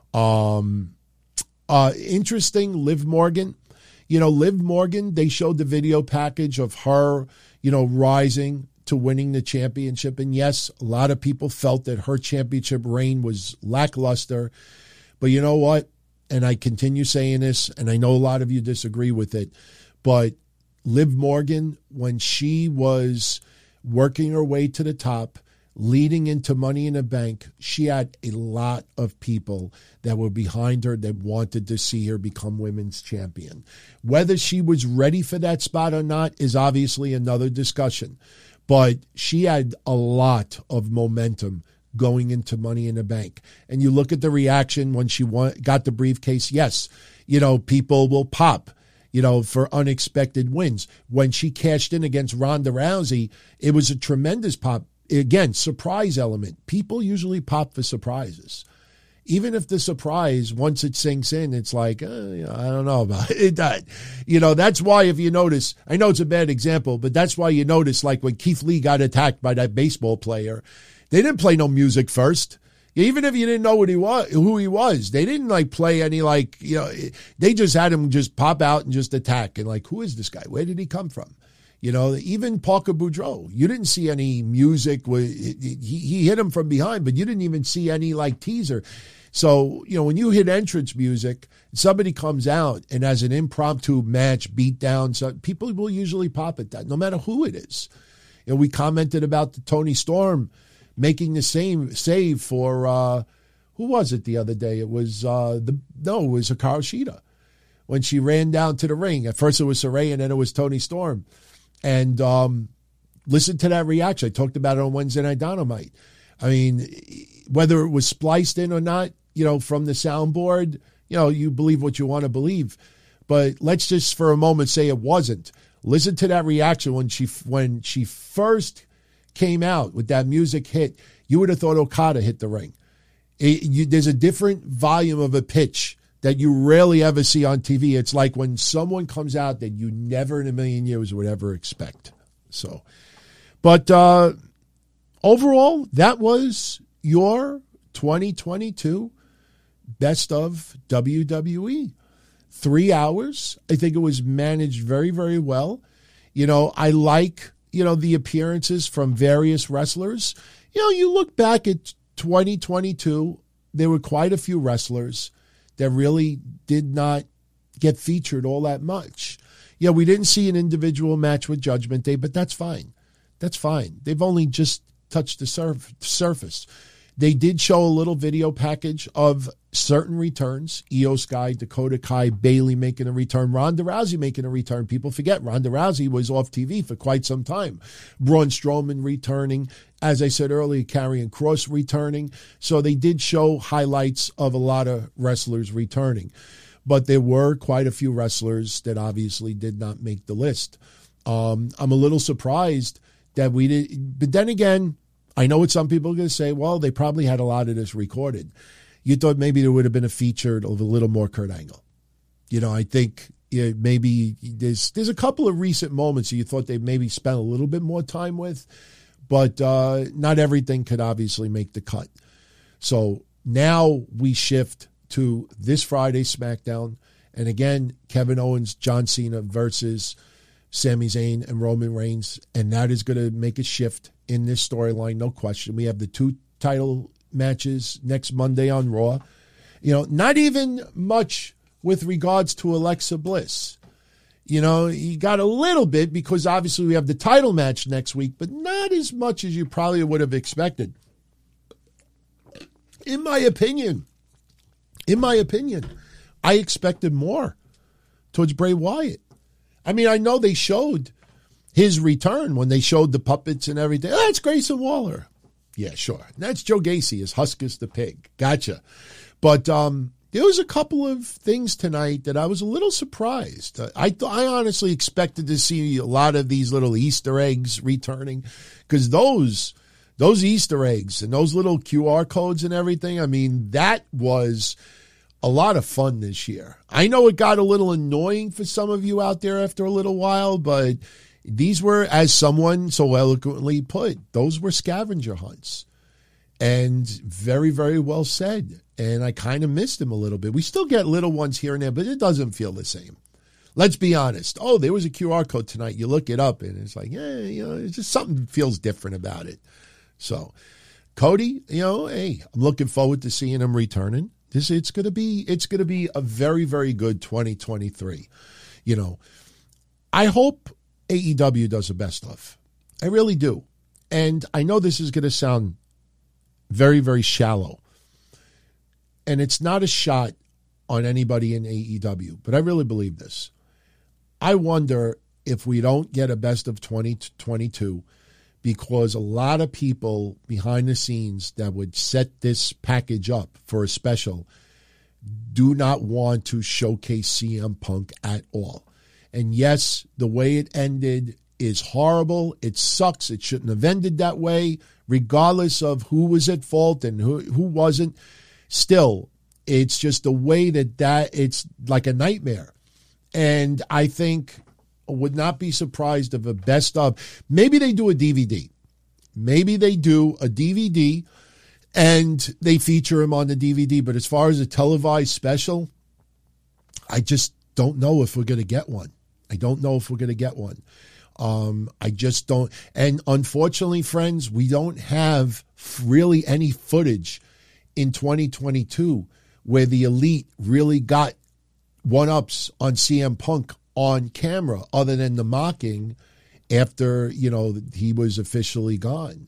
Um, uh, interesting, Liv Morgan. You know, Liv Morgan, they showed the video package of her, you know, rising to winning the championship. And yes, a lot of people felt that her championship reign was lackluster. But you know what? And I continue saying this, and I know a lot of you disagree with it, but Liv Morgan, when she was working her way to the top, leading into Money in the Bank, she had a lot of people that were behind her that wanted to see her become women's champion. Whether she was ready for that spot or not is obviously another discussion, but she had a lot of momentum going into Money in the Bank. And you look at the reaction when she won, got the briefcase. Yes, you know, people will pop, you know, for unexpected wins. When she cashed in against Ronda Rousey, it was a tremendous pop. Again, surprise element. People usually pop for surprises. Even if the surprise, once it sinks in, it's like, uh, you know, I don't know about it. That, you know, that's why if you notice, I know it's a bad example, but that's why you notice, like when Keith Lee got attacked by that baseball player, they didn't play no music first. Even if you didn't know what he was, who he was, they didn't like play any like, you know, they just had him just pop out and just attack. And like, who is this guy? Where did he come from? You know, even Parker Boudreaux, you didn't see any music. He, he hit him from behind, but you didn't even see any like teaser. So, you know, when you hit entrance music, somebody comes out and has an impromptu match, beat down, so people will usually pop at that, no matter who it is. You know, we commented about the Toni Storm making the same save for, uh, who was it the other day? It was, uh, the no, it was Hikaru Shida. When she ran down to the ring. At first it was Saraya and then it was Toni Storm. And um, listen to that reaction. I talked about it on Wednesday Night Dynamite. I mean, whether it was spliced in or not, you know, from the soundboard, you know, you believe what you want to believe. But let's just for a moment say it wasn't. Listen to that reaction when she when she first came out with that music hit. You would have thought Okada hit the ring. It, you, there's a different volume of a pitch that you rarely ever see on T V. It's like when someone comes out that you never in a million years would ever expect. So, but uh, overall, that was your twenty twenty-two Best of W W E. Three hours. I think it was managed very, very well. You know, I like, you know, the appearances from various wrestlers. You know, you look back at twenty twenty-two, there were quite a few wrestlers that really did not get featured all that much. Yeah, we didn't see an individual match with Judgment Day, but that's fine. That's fine. They've only just touched the surf- surface. They did show a little video package of certain returns. Io Sky, Dakota Kai, Bayley making a return, Ronda Rousey making a return. People forget Ronda Rousey was off T V for quite some time. Braun Strowman returning. As I said earlier, Karrion Kross returning. So they did show highlights of a lot of wrestlers returning. But there were quite a few wrestlers that obviously did not make the list. Um, I'm a little surprised that we did. But then again, I know what some people are going to say, well, they probably had a lot of this recorded. You thought maybe there would have been a feature of a little more Kurt Angle. You know, I think you know, maybe there's there's a couple of recent moments you thought they maybe spent a little bit more time with, but uh, not everything could obviously make the cut. So now we shift to this Friday's SmackDown. And again, Kevin Owens, John Cena versus Sami Zayn and Roman Reigns. And that is going to make a shift in this storyline, no question. We have the two title matches next Monday on Raw. You know, not even much with regards to Alexa Bliss. You know, you got a little bit because obviously we have the title match next week, but not as much as you probably would have expected. In my opinion, in my opinion, I expected more towards Bray Wyatt. I mean, I know they showed his return when they showed the puppets and everything. Oh, that's Grayson Waller. Yeah, sure. That's Joe Gacy as Huskus the Pig. Gotcha. But um, there was a couple of things tonight that I was a little surprised. I th- I honestly expected to see a lot of these little Easter eggs returning, because those those Easter eggs and those little Q R codes and everything, I mean, that was a lot of fun this year. I know it got a little annoying for some of you out there after a little while, but these were, as someone so eloquently put, those were scavenger hunts. And very, very well said. And I kind of missed them a little bit. We still get little ones here and there, but it doesn't feel the same. Let's be honest. Oh, there was a Q R code tonight. You look it up, and it's like, yeah, you know, it's just something feels different about it. So, Cody, you know, hey, I'm looking forward to seeing him returning. This it's gonna be it's gonna be a very, very good twenty twenty-three. You know, I hope A E W does the best of. I really do. And I know this is gonna sound very, very shallow. And it's not a shot on anybody in A E W, but I really believe this. I wonder if we don't get a best of twenty twenty-two, because a lot of people behind the scenes that would set this package up for a special do not want to showcase C M Punk at all. And yes, the way it ended is horrible. It sucks. It shouldn't have ended that way, regardless of who was at fault and who, who wasn't. Still, it's just the way that that it's like a nightmare. And I think I would not be surprised if a best of, maybe they do a D V D. Maybe they do a D V D and they feature him on the D V D. But as far as a televised special, I just don't know if we're going to get one. I don't know if we're going to get one. Um, I just don't. And unfortunately, friends, we don't have really any footage in twenty twenty-two where the Elite really got one-ups on C M Punk on camera, other than the mocking after, you know, he was officially gone.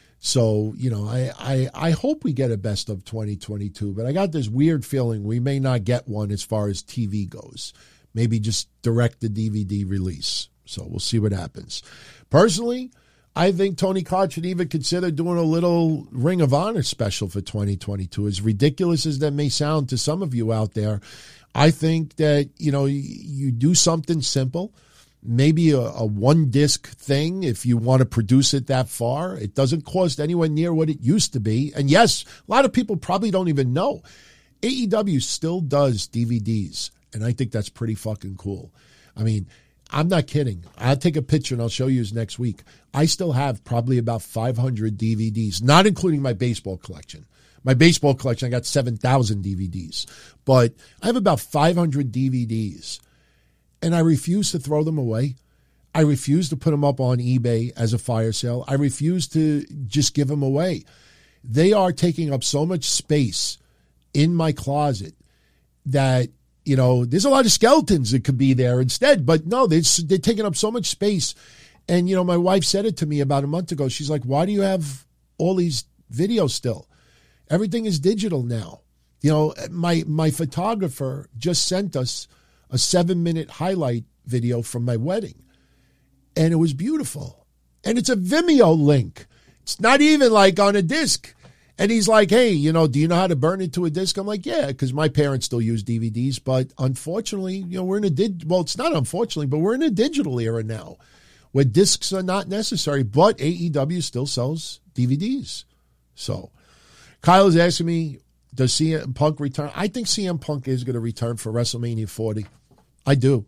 So, you know, I, I, I hope we get a best of twenty twenty-two, but I got this weird feeling we may not get one as far as T V goes. Maybe just direct the D V D release. So we'll see what happens. Personally, I think Tony Khan should even consider doing a little Ring of Honor special for twenty twenty-two. As ridiculous as that may sound to some of you out there, I think that, you know, you do something simple, maybe a, a one-disc thing if you want to produce it that far. It doesn't cost anywhere near what it used to be. And yes, a lot of people probably don't even know. A E W still does D V Ds, and I think that's pretty fucking cool. I mean, I'm not kidding. I'll take a picture and I'll show you next week. I still have probably about five hundred D V Ds, not including my baseball collection. My baseball collection, I got seven thousand D V Ds. But I have about five hundred D V Ds, and I refuse to throw them away. I refuse to put them up on eBay as a fire sale. I refuse to just give them away. They are taking up so much space in my closet that, you know, there's a lot of skeletons that could be there instead. But no, they're, they're taking up so much space. And, you know, my wife said it to me about a month ago. She's like, why do you have all these videos still? Everything is digital now. You know, my my photographer just sent us a seven-minute highlight video from my wedding. And it was beautiful. And it's a Vimeo link. It's not even like on a disc. And he's like, hey, you know, do you know how to burn it to a disc? I'm like, yeah, because my parents still use D V Ds. But unfortunately, you know, we're in a dig. Well, it's not unfortunately, but we're in a digital era now where discs are not necessary. But A E W still sells D V Ds. So Kyle is asking me, does C M Punk return? I think C M Punk is going to return for WrestleMania forty. I do.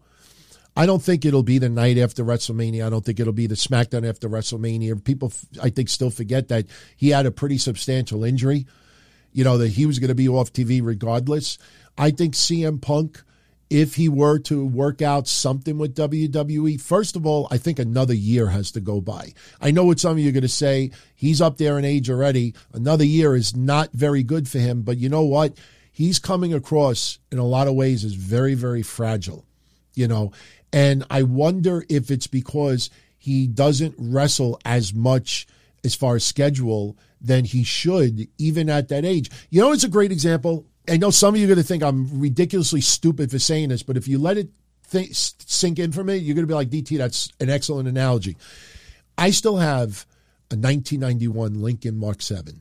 I don't think it'll be the night after WrestleMania. I don't think it'll be the SmackDown after WrestleMania. People, I think, still forget that he had a pretty substantial injury, you know, that he was going to be off T V regardless. I think C M Punk, if he were to work out something with W W E, first of all, I think another year has to go by. I know what some of you are going to say. He's up there in age already. Another year is not very good for him. But you know what? He's coming across in a lot of ways as very, very fragile, you know. And I wonder if it's because he doesn't wrestle as much as far as schedule than he should, even at that age. You know, it's a great example. I know some of you are going to think I'm ridiculously stupid for saying this, but if you let it think, sink in for me, you're going to be like, D T, that's an excellent analogy. I still have a nineteen ninety-one Lincoln Mark seven,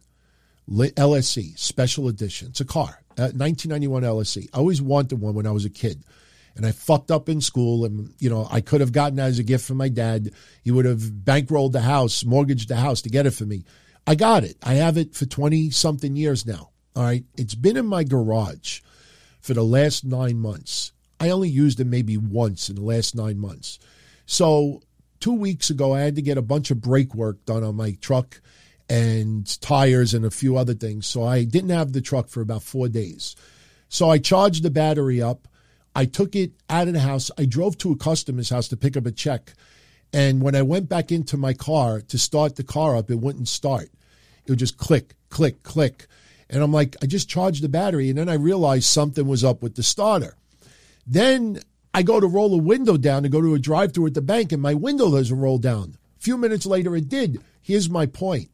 L S C, special edition. It's a car, a nineteen ninety-one L S C. I always wanted one when I was a kid. And I fucked up in school, and, you know, I could have gotten that as a gift from my dad. He would have bankrolled the house, mortgaged the house to get it for me. I got it. I have it for twenty-something years now, all right? It's been in my garage for the last nine months. I only used it maybe once in the last nine months. So two weeks ago, I had to get a bunch of brake work done on my truck and tires and a few other things. So I didn't have the truck for about four days. So I charged the battery up. I took it out of the house. I drove to a customer's house to pick up a check. And when I went back into my car to start the car up, it wouldn't start. It would just click, click, click. And I'm like, I just charged the battery. And then I realized something was up with the starter. Then I go to roll a window down to go to a drive-thru at the bank, and my window doesn't roll down. A few minutes later, it did. Here's my point.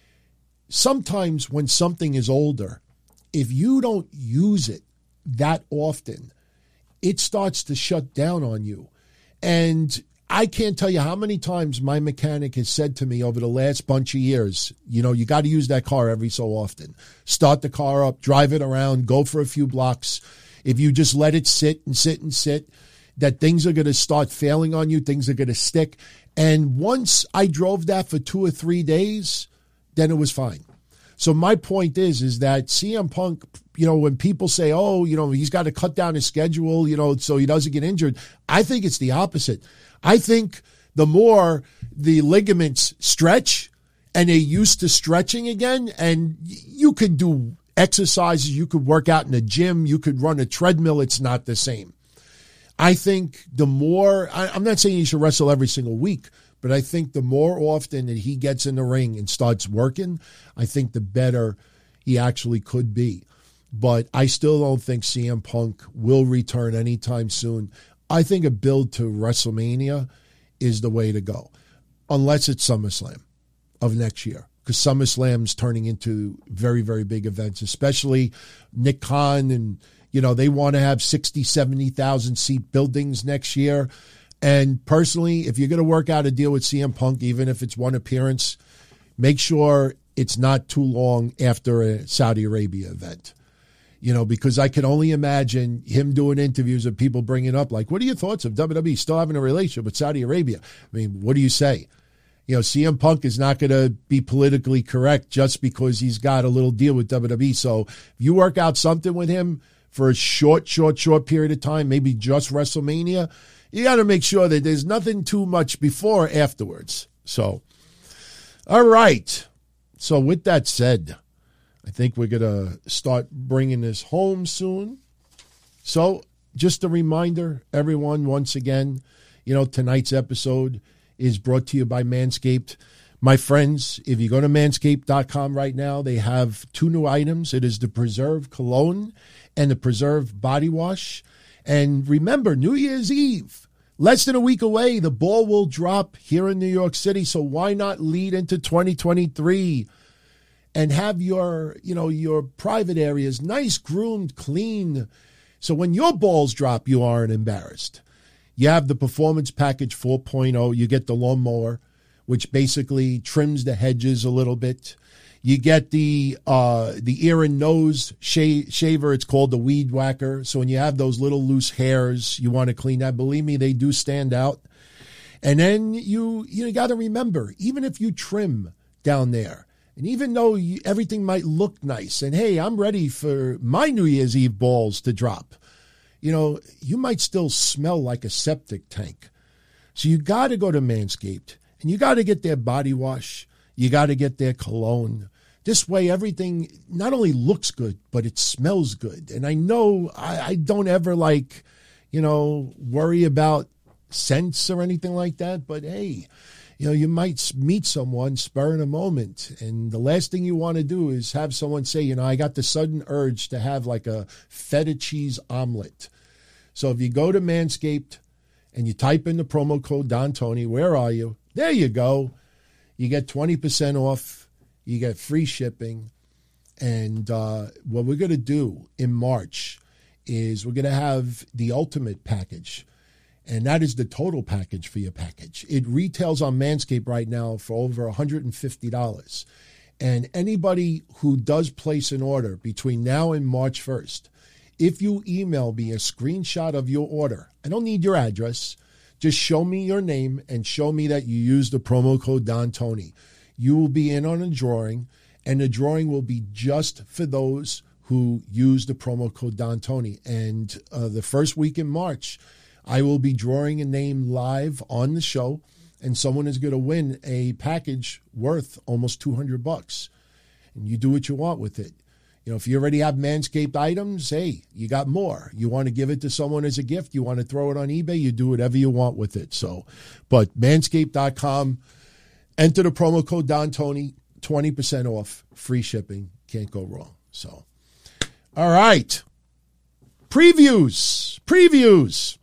Sometimes when something is older, if you don't use it that often, it starts to shut down on you. And I can't tell you how many times my mechanic has said to me over the last bunch of years, you know, you got to use that car every so often. Start the car up, drive it around, go for a few blocks. If you just let it sit and sit and sit, that things are going to start failing on you, things are going to stick. And once I drove that for two or three days, then it was fine. So my point is, is that C M Punk, you know, when people say, oh, you know, he's got to cut down his schedule, you know, so he doesn't get injured, I think it's the opposite. I think the more the ligaments stretch and they're used to stretching again, and you could do exercises, you could work out in a gym, you could run a treadmill, it's not the same. I think the more, I, I'm not saying he should wrestle every single week, but I think the more often that he gets in the ring and starts working, I think the better he actually could be. But I still don't think C M Punk will return anytime soon. I think a build to WrestleMania is the way to go, unless it's SummerSlam of next year, because SummerSlam's turning into very, very big events, especially Nick Khan, and, you know, they want to have sixty, seventy thousand seat buildings next year. And personally, if you're going to work out a deal with C M Punk, even if it's one appearance, make sure it's not too long after a Saudi Arabia event. You know, because I can only imagine him doing interviews of people bringing up, like, what are your thoughts of W W E still having a relationship with Saudi Arabia? I mean, what do you say? You know, C M Punk is not going to be politically correct just because he's got a little deal with W W E. So if you work out something with him for a short, short, short period of time, maybe just WrestleMania, you got to make sure that there's nothing too much before or afterwards. So, all right. So with that said, I think we're going to start bringing this home soon. So just a reminder, everyone, once again, you know, tonight's episode is brought to you by Manscaped. My friends, if you go to manscaped dot com right now, they have two new items. It is the Preserve Cologne and the Preserve Body Wash. And remember, New Year's Eve, less than a week away, the ball will drop here in New York City. So why not lead into twenty twenty-three and have your, you know, your private areas nice, groomed, clean. So when your balls drop, you aren't embarrassed. You have the Performance Package four point oh. You get the lawnmower, which basically trims the hedges a little bit. You get the uh, the ear and nose sh- shaver. It's called the Weed Whacker. So when you have those little loose hairs, you want to clean that. Believe me, they do stand out. And then you you got to remember, even if you trim down there, and even though you, everything might look nice, and hey, I'm ready for my New Year's Eve balls to drop, you know, you might still smell like a septic tank. So you got to go to Manscaped, and you got to get their body wash. You got to get their cologne. This way, everything not only looks good, but it smells good. And I know I, I don't ever, like, you know, worry about scents or anything like that, but hey, you know, you might meet someone, spur in a moment, and the last thing you want to do is have someone say, you know, I got the sudden urge to have like a feta cheese omelet. So if you go to Manscaped and you type in the promo code Don Tony, where are you? There you go. You get twenty percent off. You get free shipping. And uh, what we're going to do in March is we're going to have the ultimate package. And that is the total package for your package. It retails on Manscaped right now for over one hundred fifty dollars. And anybody who does place an order between now and March first, if you email me a screenshot of your order, I don't need your address, just show me your name and show me that you use the promo code Don Tony. You will be in on a drawing, and the drawing will be just for those who use the promo code Don Tony. And uh, the first week in March, I will be drawing a name live on the show, and someone is going to win a package worth almost two hundred bucks. And you do what you want with it. You know, if you already have Manscaped items, hey, you got more. You want to give it to someone as a gift, you want to throw it on eBay, you do whatever you want with it. So, but manscaped dot com, enter the promo code Don Tony, twenty percent off, free shipping. Can't go wrong. So, all right. Previews. Previews.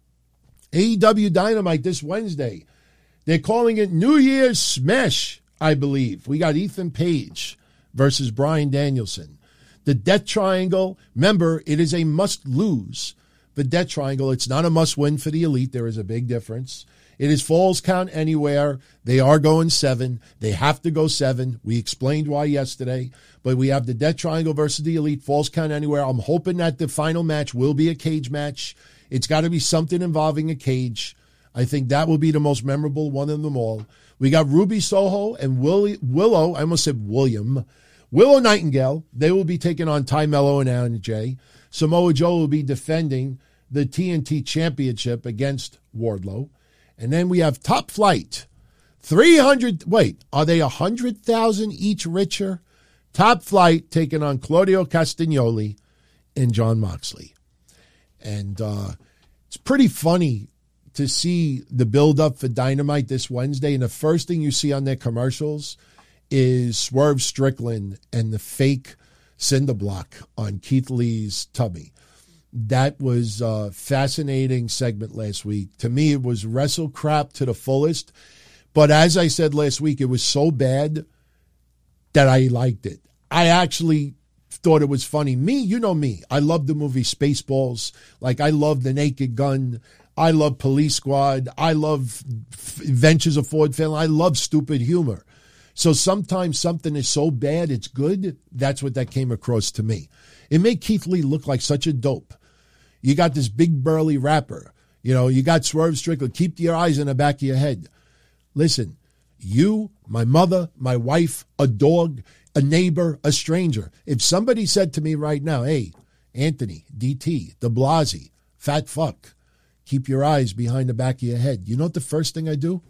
A E W Dynamite this Wednesday. They're calling it New Year's Smash, I believe. We got Ethan Page versus Bryan Danielson. The Death Triangle, remember, it is a must-lose. The Death Triangle, it's not a must-win for the Elite. There is a big difference. It is Falls Count Anywhere. They are going seven. They have to go seven. We explained why yesterday. But we have the Death Triangle versus the Elite, Falls Count Anywhere. I'm hoping that the final match will be a cage match. It's got to be something involving a cage. I think that will be the most memorable one of them all. We got Ruby Soho and Willie, Willow, I almost said William, Willow Nightingale. They will be taking on Ty Mello and Aaron J. Samoa Joe will be defending the T N T Championship against Wardlow. And then we have Top Flight. three hundred, wait, are they one hundred thousand each richer? Top Flight taking on Claudio Castagnoli and Jon Moxley. And uh, it's pretty funny to see the build-up for Dynamite this Wednesday. And the first thing you see on their commercials is Swerve Strickland and the fake cinder block on Keith Lee's tummy. That was a fascinating segment last week. To me, it was wrestle crap to the fullest. But as I said last week, it was so bad that I liked it. I actually thought it was funny. Me, you know me. I love the movie Spaceballs. Like, I love The Naked Gun. I love Police Squad. I love Adventures of Ford Family. I love stupid humor. So sometimes something is so bad it's good. That's what that came across to me. It made Keith Lee look like such a dope. You got this big burly rapper. You know, you got Swerve Strickland. Keep your eyes in the back of your head. Listen, you, my mother, my wife, a dog, a neighbor, a stranger. If somebody said to me right now, hey, Anthony, D T, de Blasi, fat fuck, keep your eyes behind the back of your head. You know what the first thing I do?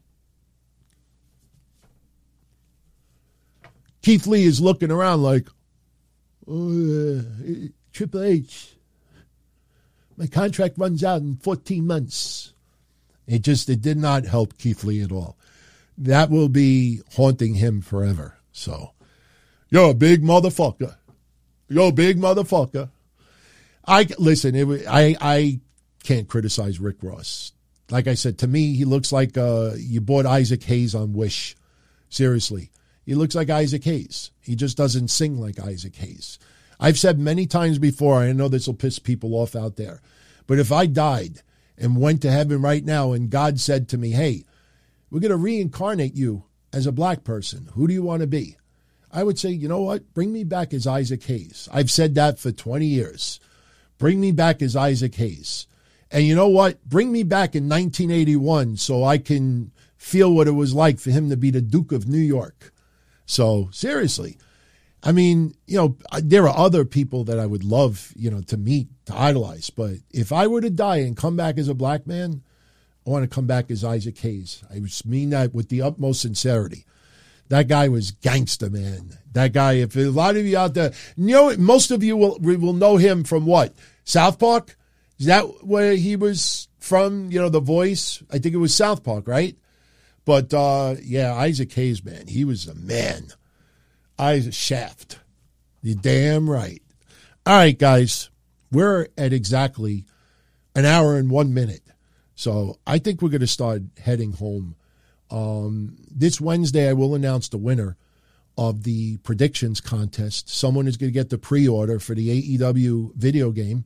Keith Lee is looking around like, oh, uh, Triple H, my contract runs out in fourteen months. It just, it did not help Keith Lee at all. That will be haunting him forever. So, you're a big motherfucker. You're a big motherfucker. I, listen, it, I, I can't criticize Rick Ross. Like I said, to me, he looks like uh, you bought Isaac Hayes on Wish. Seriously. He looks like Isaac Hayes. He just doesn't sing like Isaac Hayes. I've said many times before, I know this will piss people off out there, but if I died and went to heaven right now and God said to me, hey, we're going to reincarnate you as a black person, who do you want to be? I would say, you know what? Bring me back as Isaac Hayes. I've said that for twenty years. Bring me back as Isaac Hayes. And you know what? Bring me back in nineteen eighty-one so I can feel what it was like for him to be the Duke of New York. So, seriously, I mean, you know, there are other people that I would love, you know, to meet, to idolize. But if I were to die and come back as a black man, I want to come back as Isaac Hayes. I mean that with the utmost sincerity. That guy was gangster, man. That guy, if a lot of you out there, you know, most of you will will know him from what? South Park? Is that where he was from, you know, The Voice? I think it was South Park, right? But, uh, yeah, Isaac Hayes, man, he was a man. Isaac Shaft. You're damn right. All right, guys, we're at exactly an hour and one minute. So I think we're going to start heading home Um, this Wednesday, I will announce the winner of the predictions contest. Someone is going to get the pre-order for the A E W video game.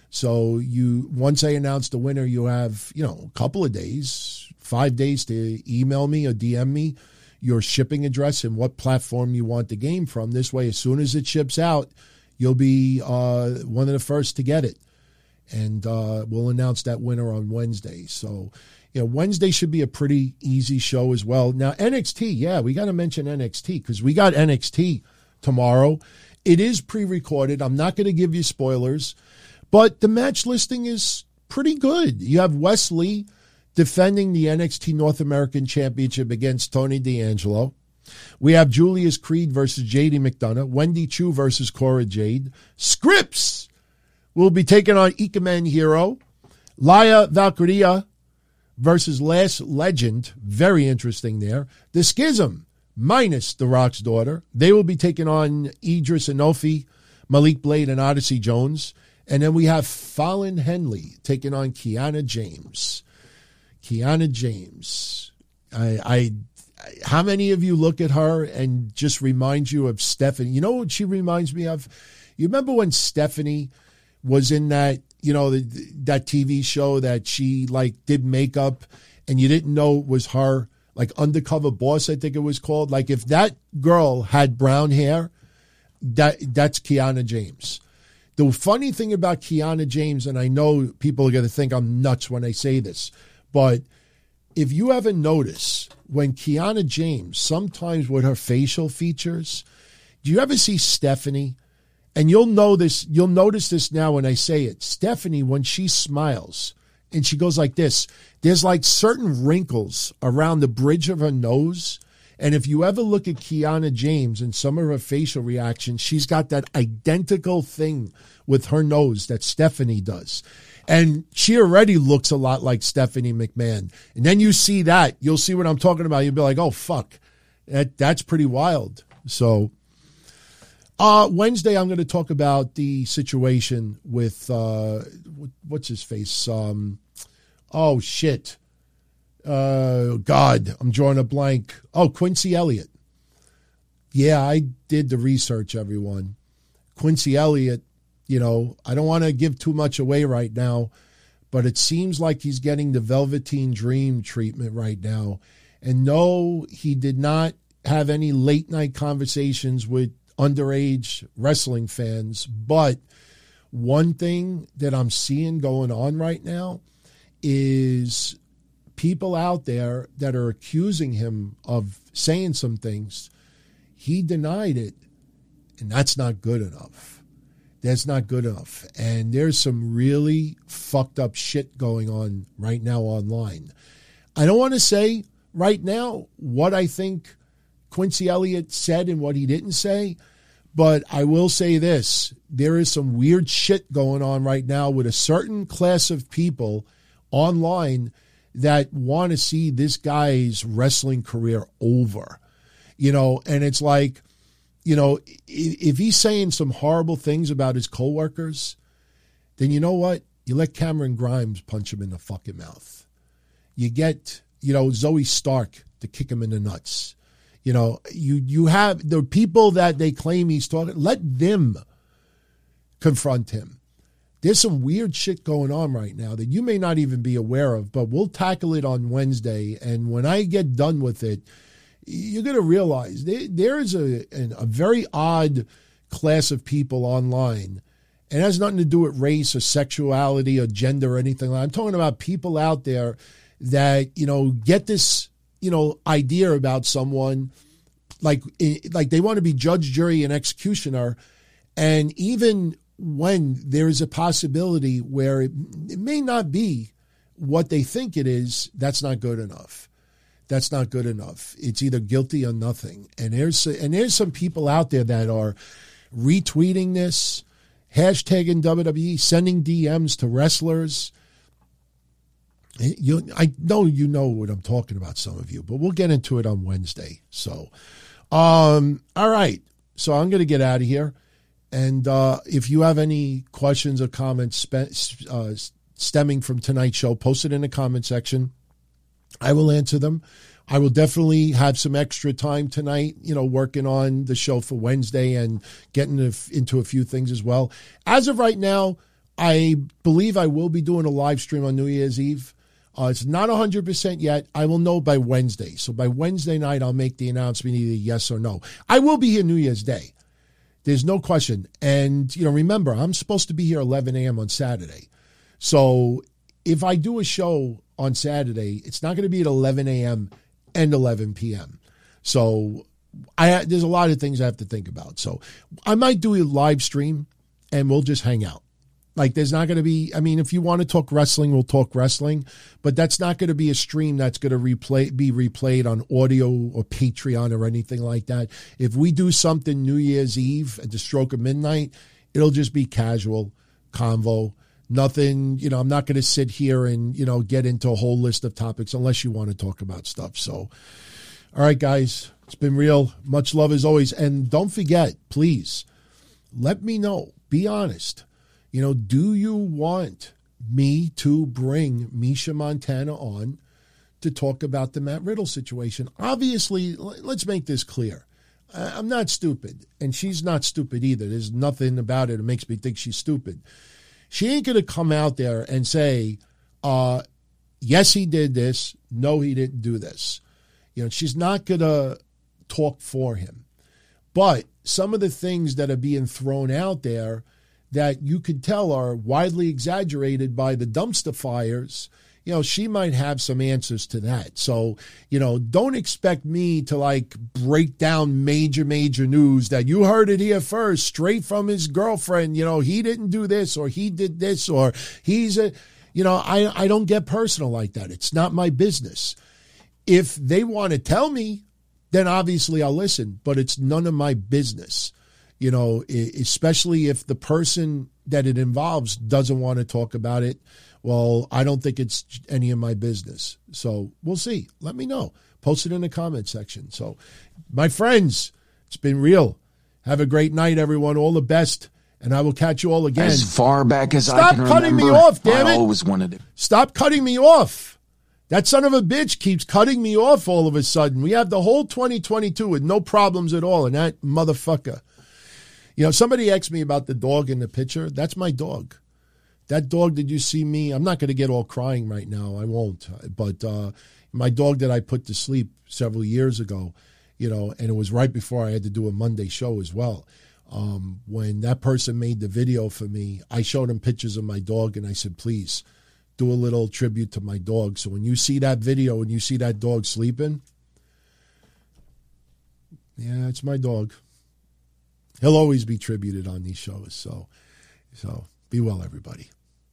So you, once I announce the winner, you have, you know, a couple of days, five days to email me or D M me your shipping address and what platform you want the game from. This way, as soon as it ships out, you'll be uh, one of the first to get it. And uh, we'll announce that winner on Wednesday. So, you know, Wednesday should be a pretty easy show as well. Now, N X T, yeah, we got to mention N X T because we got N X T tomorrow. It is pre-recorded. I'm not going to give you spoilers. But the match listing is pretty good. You have Wes Lee defending the N X T North American Championship against Tony D'Angelo. We have Julius Creed versus J D McDonough. Wendy Chu versus Cora Jade. Scripps will be taking on Ikemen Hero. Laya Valkyria versus Last Legend. Very interesting there. The Schism minus The Rock's daughter. They will be taking on Idris Enofi, Malik Blade, and Odyssey Jones. And then we have Fallon Henley taking on Kiana James. Kiana James. I, I, how many of you look at her and just remind you of Stephanie? You know what she reminds me of? You remember when Stephanie was in that, you know, the, that T V show that she like did makeup and you didn't know it was her, like Undercover Boss, I think it was called. Like if that girl had brown hair, that that's Kiana James. The funny thing about Kiana James, and I know people are going to think I'm nuts when I say this, but if you ever notice when Kiana James, sometimes with her facial features, do you ever see Stephanie? And you'll know this, you'll notice this now when I say it. Stephanie, when she smiles and she goes like this, there's like certain wrinkles around the bridge of her nose. And if you ever look at Kiana James and some of her facial reactions, she's got that identical thing with her nose that Stephanie does. And she already looks a lot like Stephanie McMahon. And then you see that, you'll see what I'm talking about. You'll be like, oh, fuck, that, that's pretty wild. So uh, Wednesday, I'm going to talk about the situation with, uh, what's his face? Um, oh, shit. Uh, God, I'm drawing a blank. Oh, Quincy Elliott. Yeah, I did the research, everyone. Quincy Elliott, you know, I don't want to give too much away right now, but it seems like he's getting the Velveteen Dream treatment right now. And no, he did not have any late night conversations with underage wrestling fans. But one thing that I'm seeing going on right now is people out there that are accusing him of saying some things. He denied it, and that's not good enough. That's not good enough. And there's some really fucked up shit going on right now online. I don't want to say right now what I think Quincy Elliott said and what he didn't say, but I will say this. There is some weird shit going on right now with a certain class of people online that want to see this guy's wrestling career over, you know, and it's like, you know, if he's saying some horrible things about his coworkers, then you know what? You let Cameron Grimes punch him in the fucking mouth. You get, you know, Zoe Stark to kick him in the nuts. You know, you, you have the people that they claim he's talking, let them confront him. There's some weird shit going on right now that you may not even be aware of, but we'll tackle it on Wednesday. And when I get done with it, you're going to realize there, there is a, a very odd class of people online. And it has nothing to do with race or sexuality or gender or anything like that. I'm talking about people out there that, you know, get this, you know, idea about someone like, like they want to be judge, jury, and executioner. And even when there is a possibility where it, it may not be what they think it is, that's not good enough. That's not good enough. It's either guilty or nothing. And there's and there's some people out there that are retweeting this, hashtagging W W E, sending D Ms to wrestlers. You, I know you know what I'm talking about, some of you, but we'll get into it on Wednesday. So, um, all right. So I'm going to get out of here. And uh, if you have any questions or comments spe- uh, stemming from tonight's show, post it in the comment section. I will answer them. I will definitely have some extra time tonight, you know, working on the show for Wednesday and getting into a few things as well. As of right now, I believe I will be doing a live stream on New Year's Eve. Uh, it's not one hundred percent yet. I will know by Wednesday. So by Wednesday night, I'll make the announcement either yes or no. I will be here New Year's Day. There's no question. And, you know, remember, I'm supposed to be here eleven a.m. on Saturday. So if I do a show on Saturday, it's not going to be at eleven a.m. and eleven p.m. So I there's a lot of things I have to think about. So I might do a live stream and we'll just hang out. Like there's not going to be, I mean, if you want to talk wrestling, we'll talk wrestling, but that's not going to be a stream that's going to replay, be replayed on audio or Patreon or anything like that. If we do something New Year's Eve at the stroke of midnight, it'll just be casual convo. Nothing, you know, I'm not going to sit here and, you know, get into a whole list of topics unless you want to talk about stuff. So, all right, guys, it's been real. Much love as always. And don't forget, please, let me know. Be honest. You know, do you want me to bring Misha Montana on to talk about the Matt Riddle situation? Obviously, let's make this clear. I'm not stupid, and she's not stupid either. There's nothing about it that makes me think she's stupid. She ain't going to come out there and say, uh, yes, he did this. No, he didn't do this. You know, she's not going to talk for him. But some of the things that are being thrown out there that you could tell are widely exaggerated by the dumpster fires, you know, she might have some answers to that. So, you know, don't expect me to like break down major, major news that you heard it here first, straight from his girlfriend. You know, he didn't do this or he did this or he's a, you know, I, I don't get personal like that. It's not my business. If they want to tell me, then obviously I'll listen, but it's none of my business. You know, especially if the person that it involves doesn't want to talk about it. Well, I don't think it's any of my business. So we'll see. Let me know. Post it in the comment section. So, my friends, it's been real. Have a great night, everyone. All the best. And I will catch you all again. As far back as Stop I can remember. cutting me off, damn it. I always wanted it. Stop cutting me off. That son of a bitch keeps cutting me off all of a sudden. We have the whole twenty twenty-two with no problems at all. And that motherfucker. You know, somebody asked me about the dog in the picture. That's my dog. That dog, did you see me? I'm not going to get all crying right now. I won't. But uh, my dog that I put to sleep several years ago, you know, and it was right before I had to do a Monday show as well. Um, when that person made the video for me, I showed him pictures of my dog, and I said, please, do a little tribute to my dog. So when you see that video and you see that dog sleeping, yeah, it's my dog. He'll always be tributed on these shows. So, so be well, everybody.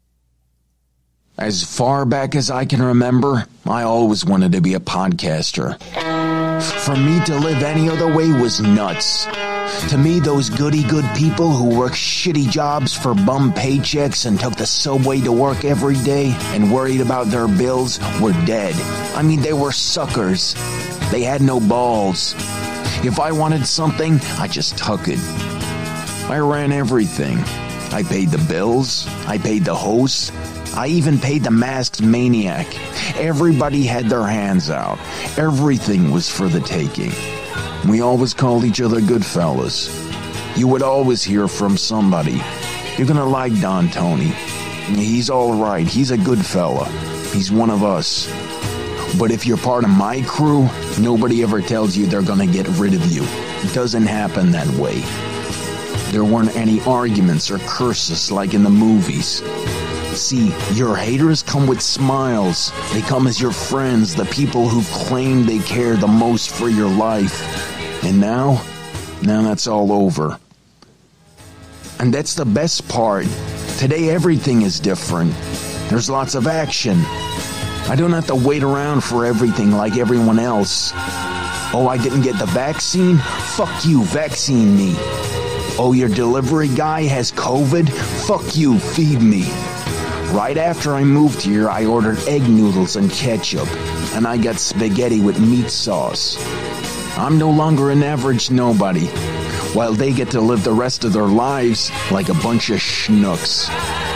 As far back as I can remember, I always wanted to be a podcaster. For me to live any other way was nuts. To me, those goody-good people who work shitty jobs for bum paychecks and took the subway to work every day and worried about their bills were dead. I mean, they were suckers. They had no balls. If I wanted something, I just took it. I ran everything. I paid the bills. I paid the host. I even paid the masked maniac. Everybody had their hands out. Everything was for the taking. We always called each other good fellas. You would always hear from somebody. You're gonna like Don Tony. He's all right. He's a good fella. He's one of us. But if you're part of my crew, nobody ever tells you they're gonna get rid of you. It doesn't happen that way. There weren't any arguments or curses like in the movies. See, your haters come with smiles. They come as your friends, the people who claim they care the most for your life. And now, now that's all over. And that's the best part. Today everything is different. There's lots of action. I don't have to wait around for everything like everyone else. Oh, I didn't get the vaccine? Fuck you, vaccine me. Oh, your delivery guy has COVID? Fuck you, feed me. Right after I moved here, I ordered egg noodles and ketchup, and I got spaghetti with meat sauce. I'm no longer an average nobody, while they get to live the rest of their lives like a bunch of schnooks.